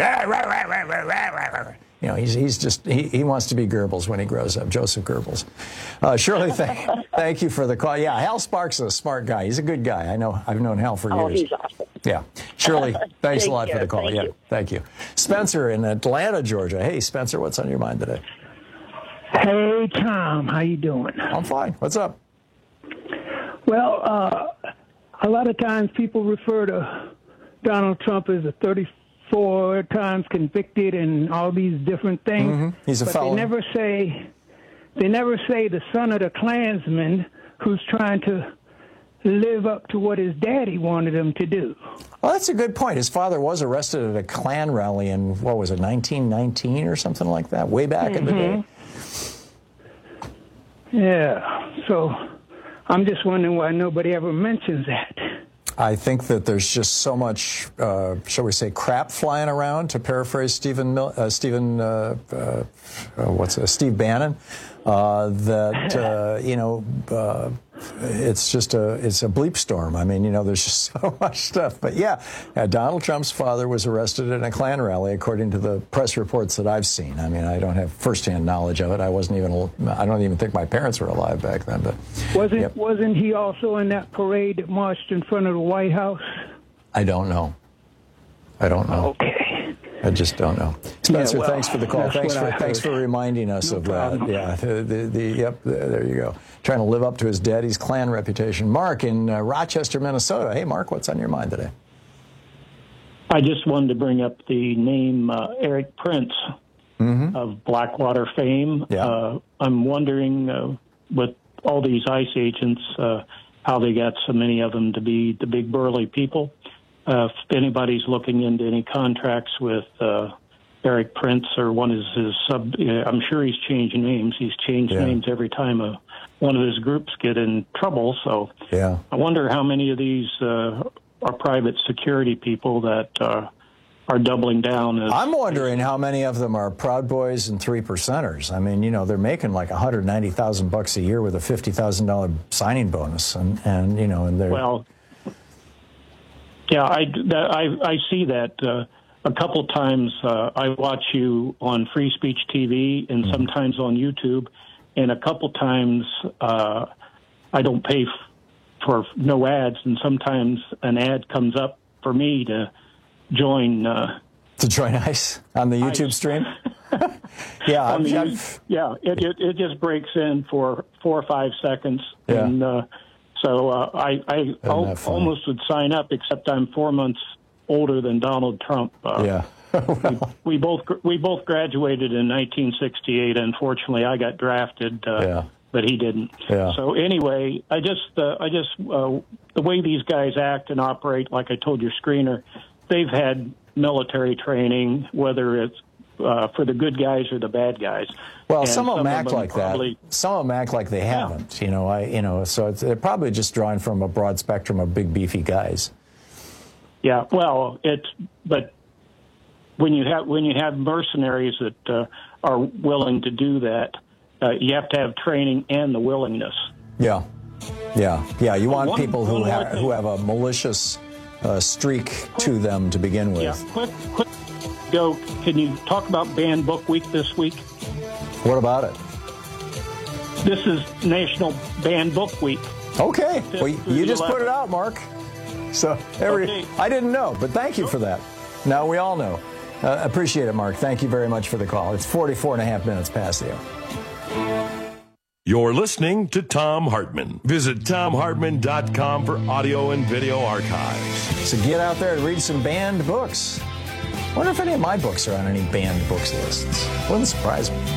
S19: he wants to be Goebbels when he grows up. Joseph Goebbels. Shirley, thank you for the call. Yeah, Hal Sparks is a smart guy. He's a good guy. I've known Hal for years.
S12: Oh, he's awesome.
S19: Yeah, Shirley, thanks a lot for the call. Thank you. Spencer in Atlanta, Georgia. Hey, Spencer, what's on your mind today?
S13: Hey, Tom, how you doing?
S19: I'm fine. What's up?
S13: Well, a lot of times people refer to Donald Trump as a 34 times convicted and all these different things.
S19: Mm-hmm. He's a felon.
S13: They never say the son of the Klansman who's trying to live up to what his daddy wanted him to do.
S19: Well, that's a good point. His father was arrested at a Klan rally in, 1919 or something like that, way back in the day.
S13: Yeah, so I'm just wondering why nobody ever mentions that.
S19: I think that there's just so much, shall we say, crap flying around, to paraphrase Steve Bannon, it's a bleep storm. I mean, there's just so much stuff. But yeah, Donald Trump's father was arrested at a Klan rally, according to the press reports that I've seen. I mean, I don't have firsthand knowledge of it. I don't even think my parents were alive back then. But
S13: wasn't he also in that parade that marched in front of the White House?
S19: I don't know.
S13: Okay.
S19: I just don't know. Spencer, thanks for the call. Thanks for reminding us of that. Yeah, there you go. Trying to live up to his daddy's Klan reputation. Mark in Rochester, Minnesota. Hey, Mark, what's on your mind today?
S15: I just wanted to bring up the name Erik Prince of Blackwater fame.
S19: Yeah.
S15: I'm wondering, with all these ICE agents, how they got so many of them to be the big burly people. If anybody's looking into any contracts with Erik Prince or one of his I'm sure he's changing names. He's changed names every time one of his groups get in trouble. So I wonder how many of these are private security people that are doubling down.
S19: I'm wondering how many of them are Proud Boys and 3%ers. I mean, they're making like $190,000 a year with a $50,000 signing bonus, and they're
S15: well. Yeah, I see that a couple times. I watch you on Free Speech TV and sometimes on YouTube, and a couple times I don't pay for no ads, and sometimes an ad comes up for me to join.
S19: To join ICE on the YouTube stream.
S15: It just breaks in for 4 or 5 seconds, and. So I almost would sign up, except I'm 4 months older than Donald Trump. we both graduated in 1968. Unfortunately, I got drafted, but he didn't.
S19: Yeah.
S15: So anyway, I just the way these guys act and operate, like I told your screener, they've had military training, whether it's for the good guys or the bad guys.
S19: Well, some of them act like that. Some of them act like they haven't. So they're probably just drawing from a broad spectrum of big, beefy guys.
S15: Yeah, well, but when you have mercenaries that are willing to do that, you have to have training and the willingness.
S19: Yeah. You want people who have a malicious streak to them to begin with.
S15: Yeah, quick. Go. Can you talk about Banned Book Week this week?
S19: What about it?
S15: This is National Banned Book Week.
S19: Okay. Well, you just put it out, Mark. So I didn't know, but thank you for that. Now we all know. Appreciate it, Mark. Thank you very much for the call. It's 44 and a half minutes past the hour.
S18: You're listening to Thom Hartmann. Visit ThomHartmann.com for audio and video archives.
S19: So get out there and read some banned books. I wonder if any of my books are on any banned books lists. Wouldn't surprise me.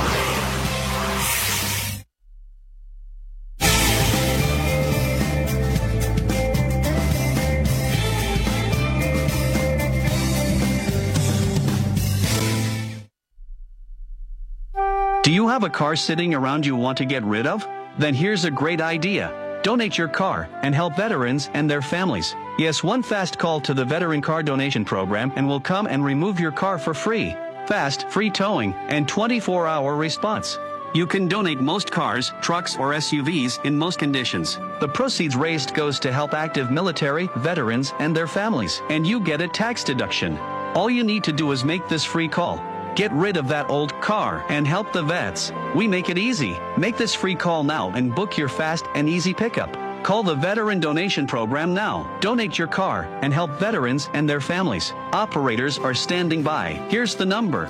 S3: Do you have a car sitting around you want to get rid of? Then here's a great idea. Donate your car and help veterans and their families. Yes, one fast call to the Veteran Car Donation Program and we'll come and remove your car for free. Fast, free towing, and 24-hour response. You can donate most cars, trucks, or SUVs in most conditions. The proceeds raised goes to help active military, veterans, and their families, and you get a tax deduction. All you need to do is make this free call. Get rid of that old car and help the vets. We make it easy. Make this free call now and book your fast and easy pickup. Call the Veteran Donation Program now. Donate your car and help veterans and their families. Operators are standing by. Here's the number.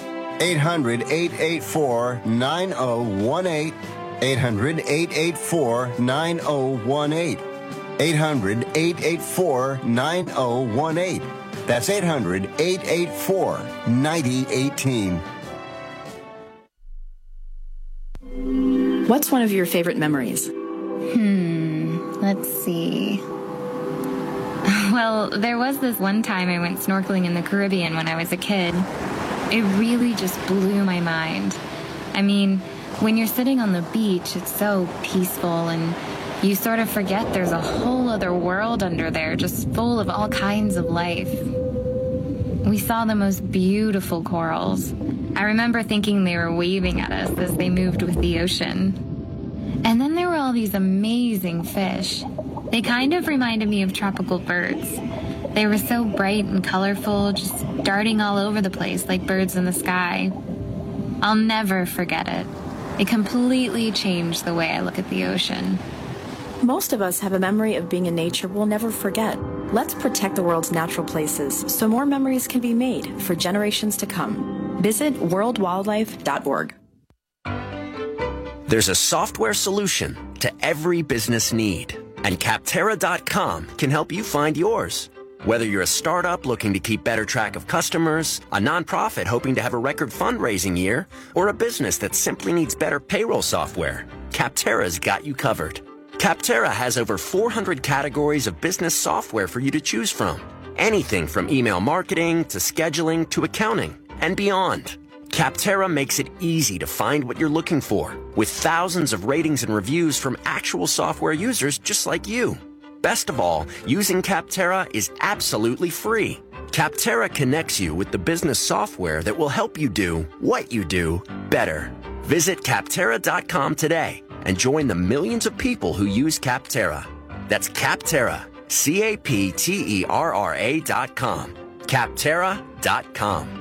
S16: 800-884-9018. 800-884-9018. 800-884-9018. That's 800-884-9018.
S20: What's one of your favorite memories?
S21: Let's see. Well, there was this one time I went snorkeling in the Caribbean when I was a kid. It really just blew my mind. I mean, when you're sitting on the beach, it's so peaceful and you sort of forget there's a whole other world under there, just full of all kinds of life. We saw the most beautiful corals. I remember thinking they were waving at us as they moved with the ocean. And then there were all these amazing fish. They kind of reminded me of tropical birds. They were so bright and colorful, just darting all over the place like birds in the sky. I'll never forget it. It completely changed the way I look at the ocean.
S20: Most of us have a memory of being in nature we'll never forget. Let's protect the world's natural places so more memories can be made for generations to come. Visit worldwildlife.org.
S22: There's a software solution to every business need, and Capterra.com can help you find yours. Whether you're a startup looking to keep better track of customers, a nonprofit hoping to have a record fundraising year, or a business that simply needs better payroll software, Capterra's got you covered. Capterra has over 400 categories of business software for you to choose from. Anything from email marketing to scheduling to accounting and beyond. Capterra makes it easy to find what you're looking for, with thousands of ratings and reviews from actual software users just like you. Best of all, using Capterra is absolutely free. Capterra connects you with the business software that will help you do what you do better. Visit Capterra.com today and join the millions of people who use Capterra. That's Capterra, Capterra.com. Capterra.com.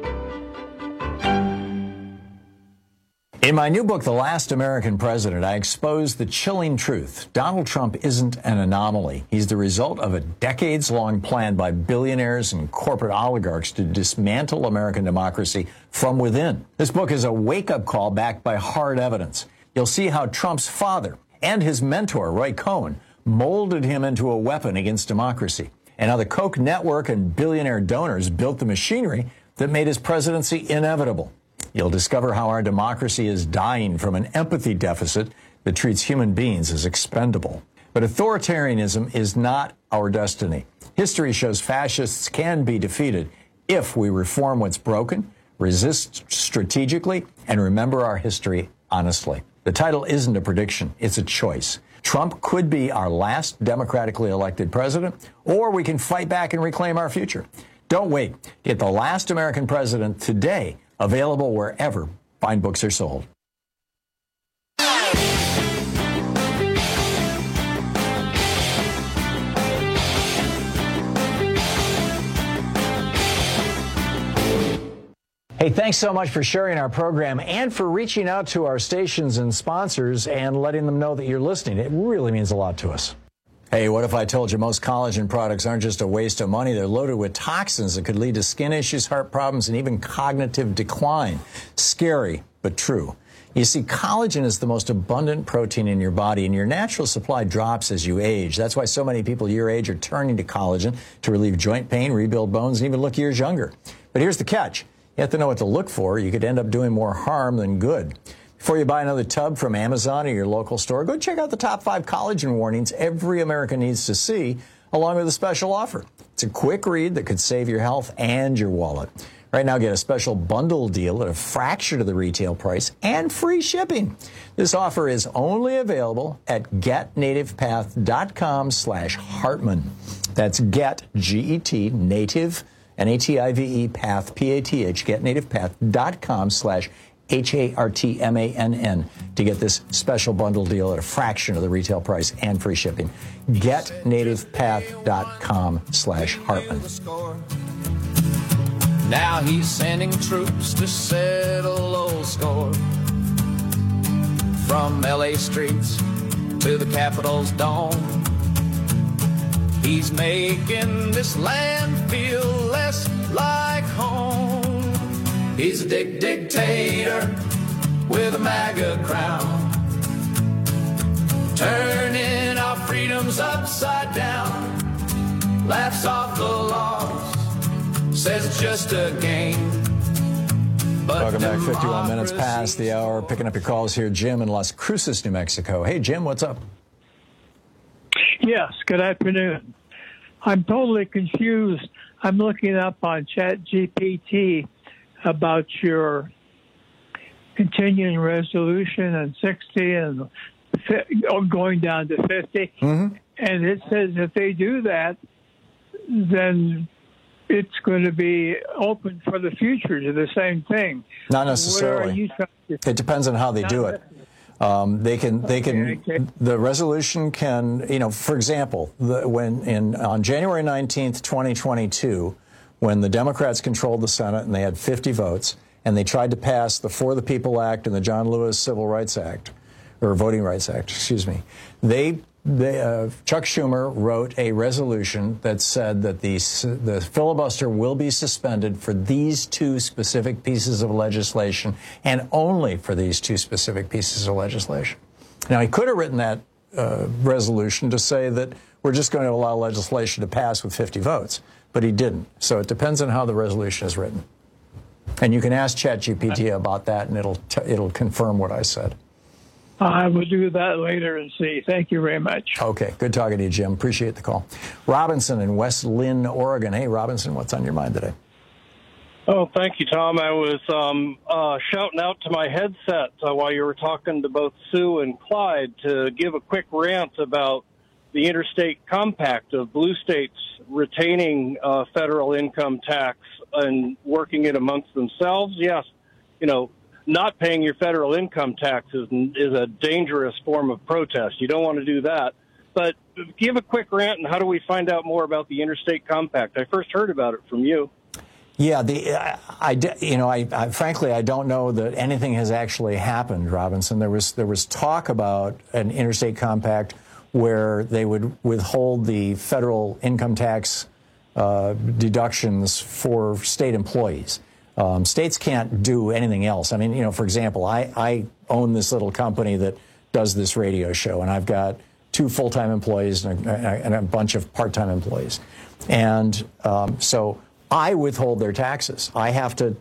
S19: In my new book, The Last American President, I expose the chilling truth. Donald Trump isn't an anomaly. He's the result of a decades-long plan by billionaires and corporate oligarchs to dismantle American democracy from within. This book is a wake-up call backed by hard evidence. You'll see how Trump's father and his mentor, Roy Cohn, molded him into a weapon against democracy, and how the Koch network and billionaire donors built the machinery that made his presidency inevitable. You'll discover how our democracy is dying from an empathy deficit that treats human beings as expendable. But authoritarianism is not our destiny. History shows fascists can be defeated if we reform what's broken, resist strategically, and remember our history honestly. The title isn't a prediction, it's a choice. Trump could be our last democratically elected president, or we can fight back and reclaim our future. Don't wait. Get The Last American President today, available wherever fine books are sold. Hey, thanks so much for sharing our program and for reaching out to our stations and sponsors and letting them know that you're listening. It really means a lot to us. Hey, what if I told you most collagen products aren't just a waste of money? They're loaded with toxins that could lead to skin issues, heart problems, and even cognitive decline. Scary, but true. You see, collagen is the most abundant protein in your body, and your natural supply drops as you age. That's why so many people your age are turning to collagen to relieve joint pain, rebuild bones, and even look years younger. But here's the catch. You have to know what to look for. You could end up doing more harm than good. Before you buy another tub from Amazon or your local store, go check out the top 5 collagen warnings every American needs to see, along with a special offer. It's a quick read that could save your health and your wallet. Right now, get a special bundle deal at a fraction of the retail price and free shipping. This offer is only available at getnativepath.com/Hartman. That's get, G-E-T, native, N-A-T-I-V-E, path, P-A-T-H, getnativepath.com/HARTMANN to get this special bundle deal at a fraction of the retail price and free shipping. Getnativepath.com/Hartman.
S11: Now he's sending troops to settle old score. From L.A. streets to the Capitol's dome, he's making this land feel less like home. He's a dictator with a MAGA crown, turning our freedoms upside down, laughs off the laws, says it's just a game.
S19: Welcome back. 51 minutes past the hour. Picking up your calls here. Jim in Las Cruces, New Mexico. Hey, Jim, what's up?
S2: Yes, good afternoon. I'm totally confused. I'm looking up on ChatGPT about your continuing resolution and 60 and going down to 50. Mm-hmm. And it says if they do that, then it's going to be open for the future to the same thing.
S19: Not necessarily. It depends on how they do it. The resolution can, for example, on January 19th, 2022, when the Democrats controlled the Senate and they had 50 votes, and they tried to pass the For the People Act and the John Lewis Civil Rights Act, or Voting Rights Act, excuse me, Chuck Schumer wrote a resolution that said that the filibuster will be suspended for these 2 specific pieces of legislation and only for these 2 specific pieces of legislation. Now, he could have written that resolution to say that we're just going to allow legislation to pass with 50 votes, but he didn't. So it depends on how the resolution is written. And you can ask ChatGPT about that, and it'll confirm what I said.
S2: I will do that later and see. Thank you very much.
S19: Okay. Good talking to you, Jim. Appreciate the call. Robinson in West Lynn, Oregon. Hey, Robinson, what's on your mind today?
S5: Oh, thank you, Tom. I was shouting out to my headset while you were talking to both Sue and Clyde to give a quick rant about the interstate compact of blue states retaining federal income tax and working it amongst themselves. Yes, not paying your federal income tax is a dangerous form of protest. You don't want to do that. But give a quick rant, and how do we find out more about the interstate compact? I first heard about it from you.
S19: Yeah, frankly, I don't know that anything has actually happened, Robinson. There was talk about an interstate compact where they would withhold the federal income tax deductions for state employees. States can't do anything else. I mean, for example, I own this little company that does this radio show, and I've got 2 full-time employees and a bunch of part-time employees. And so I withhold their taxes. I have to,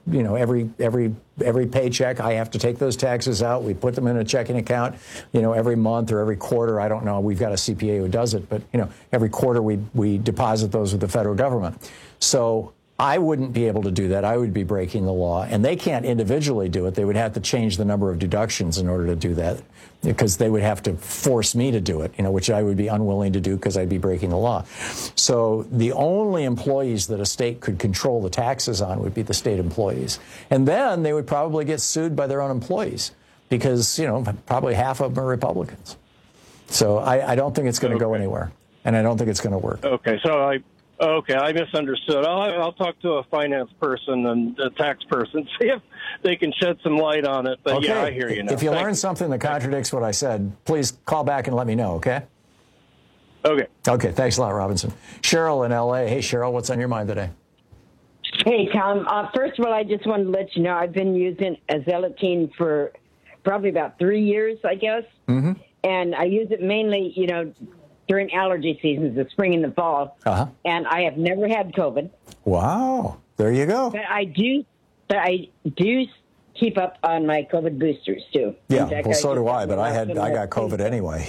S19: every paycheck, I have to take those taxes out. We put them in a checking account, every month or every quarter. I don't know. We've got a CPA who does it, but, every quarter we deposit those with the federal government. So I wouldn't be able to do that. I would be breaking the law. And they can't individually do it. They would have to change the number of deductions in order to do that, because they would have to force me to do it, which I would be unwilling to do because I'd be breaking the law. So the only employees that a state could control the taxes on would be the state employees. And then they would probably get sued by their own employees because, probably half of them are Republicans. So I don't think it's going to go anywhere, and I don't think it's going to work.
S5: Okay, so I misunderstood. I'll talk to a finance person and a tax person, see if they can shed some light on it. But yeah, I hear you now.
S19: If you learn something that contradicts what I said, please call back and let me know, okay?
S5: Okay.
S19: Okay, thanks a lot, Robinson. Cheryl in L.A. Hey, Cheryl, what's on your mind today?
S4: Hey, Tom. First of all, I just wanted to let you know I've been using Azelatine for probably about 3 years, I guess. Mm-hmm. And I use it mainly, during allergy seasons, the spring and the fall. Uh-huh. And I have never had COVID.
S19: Wow. There you go.
S4: But I do keep up on my COVID boosters, too.
S19: Yeah, well, so do I, but I got COVID anyway.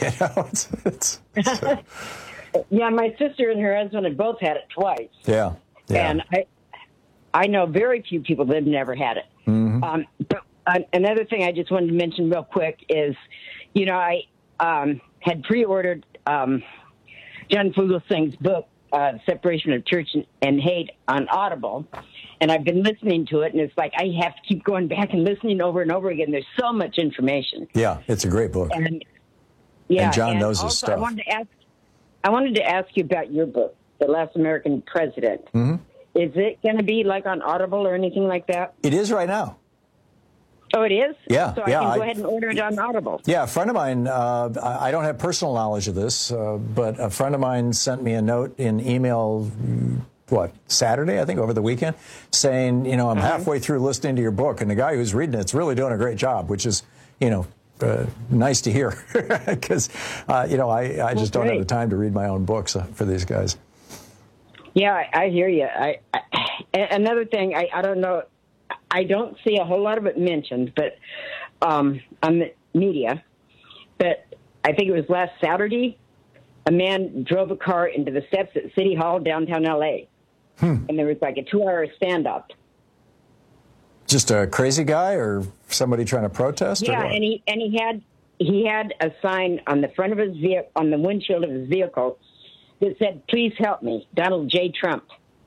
S4: Yeah, my sister and her husband have both had it twice.
S19: Yeah.
S4: And I know very few people that have never had it. Mm-hmm. But another thing I just wanted to mention real quick is, I had pre-ordered John Fugelsang's book, Separation of Church and Hate, on Audible, and I've been listening to it, and it's like I have to keep going back and listening over and over again. There's so much information.
S19: Yeah, it's a great book.
S4: And
S19: John knows his stuff.
S4: I wanted to ask you about your book, The Last American President. Mm-hmm. Is it going to be like on Audible or anything like that?
S19: It is right now.
S4: Oh, it is?
S19: Yeah.
S4: So I can go ahead and order it on Audible.
S19: Yeah, a friend of mine, I don't have personal knowledge of this, but a friend of mine sent me a note in email, Saturday, I think, over the weekend, saying, I'm halfway through listening to your book, and the guy who's reading it's really doing a great job, which is, nice to hear, because, I just don't have the time to read my own books for these guys.
S4: Yeah, I hear you. Another thing, I don't know, I don't see a whole lot of it mentioned, but on the media. But I think it was last Saturday, a man drove a car into the steps at City Hall, downtown L.A., and there was like a 2-hour standoff.
S19: Just a crazy guy, or somebody trying to protest?
S4: Yeah, and he had a sign on the front of his vehicle, on the windshield of his vehicle, that said, "Please help me, Donald J. Trump."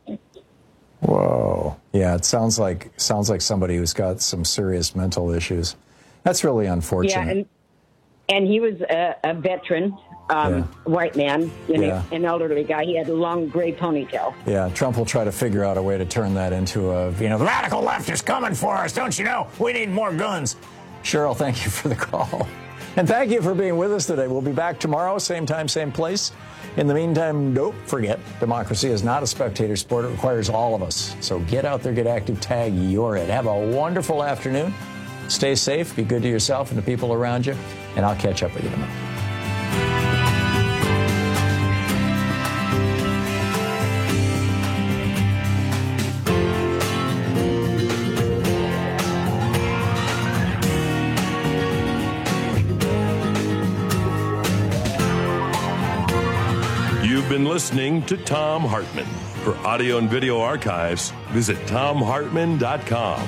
S19: Whoa. Yeah, it sounds like somebody who's got some serious mental issues. That's really unfortunate.
S4: Yeah, and he was a veteran, white man, an elderly guy. He had a long gray ponytail.
S19: Yeah, Trump will try to figure out a way to turn that into the radical left is coming for us, don't you know? We need more guns. Cheryl, thank you for the call. And thank you for being with us today. We'll be back tomorrow, same time, same place. In the meantime, don't forget, democracy is not a spectator sport. It requires all of us. So get out there, get active, tag you're it. Have a wonderful afternoon. Stay safe, be good to yourself and the people around you, and I'll catch up with you tomorrow.
S18: You've been listening to Thom Hartmann. For audio and video archives, visit ThomHartmann.com.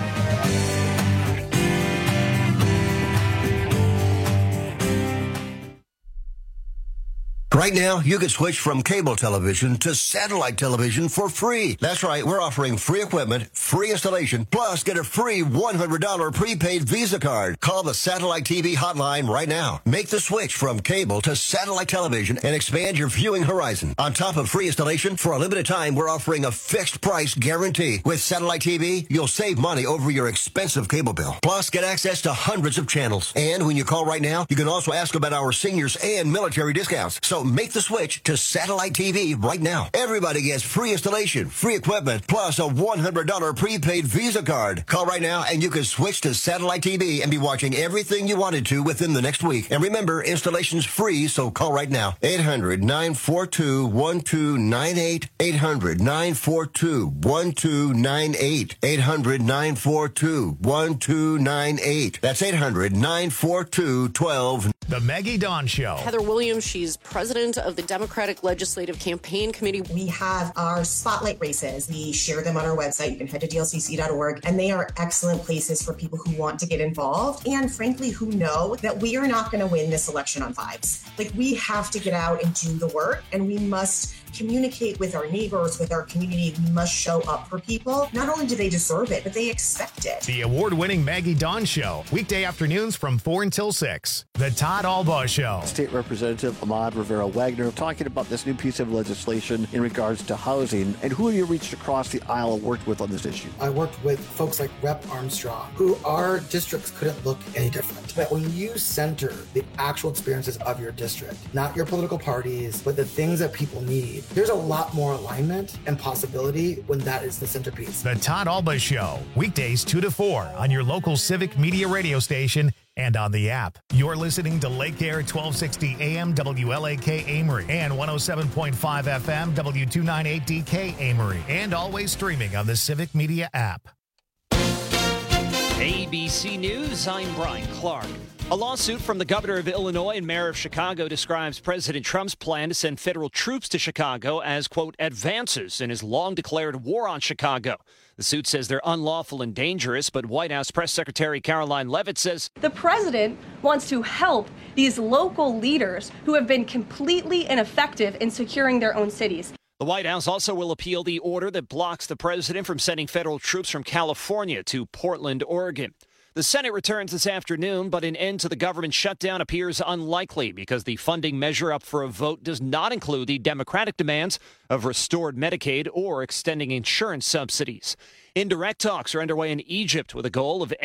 S16: Right now, you can switch from cable television to satellite television for free. That's right, we're offering free equipment, free installation, plus get a free $100 prepaid Visa card. Call the Satellite TV hotline right now. Make the switch from cable to satellite television and expand your viewing horizon. On top of free installation, for a limited time, we're offering a fixed price guarantee. With Satellite TV, you'll save money over your expensive cable bill. Plus, get access to hundreds of channels. And when you call right now, you can also ask about our seniors and military discounts. So make the switch to Satellite TV right now. Everybody gets free installation, free equipment, plus a $100 prepaid Visa card. Call right now and you can switch to Satellite TV and be watching everything you wanted to within the next week. And remember, installation's free, so call right now. 800-942-1298. 800-942-1298. 800-942-1298. That's 800-942-1298.
S1: The Maggie Dawn Show.
S6: Heather Williams, she's president of the Democratic Legislative Campaign Committee.
S7: We have our spotlight races. We share them on our website. You can head to dlcc.org, and they are excellent places for people who want to get involved and, frankly, who know that we are not going to win this election on vibes. Like, we have to get out and do the work, and we must communicate with our neighbors, with our community. We must show up for people. Not only do they deserve it, but they expect it.
S1: The award-winning Maggie Dawn Show, weekday afternoons from 4 until 6. The Todd Albaugh Show.
S8: State Representative Ahmad Rivera-Wagner talking about this new piece of legislation in regards to housing, and who have you reached across the aisle and worked with on this issue?
S23: I worked with folks like Rep. Armstrong, who our districts couldn't look any different. But when you center the actual experiences of your district, not your political parties, but the things that people need, there's a lot more alignment and possibility when that is the centerpiece.
S1: The Todd Albaugh Show, weekdays 2 to 4 on your local Civic Media radio station and on the app. You're listening to Lake Air 1260 AM WLAK Amory and 107.5 FM W298DK Amory, and always streaming on the Civic Media app.
S24: ABC News, I'm Brian Clark. A lawsuit from the governor of Illinois and mayor of Chicago describes President Trump's plan to send federal troops to Chicago as, quote, advances in his long-declared war on Chicago. The suit says they're unlawful and dangerous, but White House Press Secretary Caroline Leavitt says
S25: the president wants to help these local leaders who have been completely ineffective in securing their own cities.
S24: The White House also will appeal the order that blocks the president from sending federal troops from California to Portland, Oregon. The Senate returns this afternoon, but an end to the government shutdown appears unlikely because the funding measure up for a vote does not include the Democratic demands of restored Medicaid or extending insurance subsidies. Indirect talks are underway in Egypt with a goal of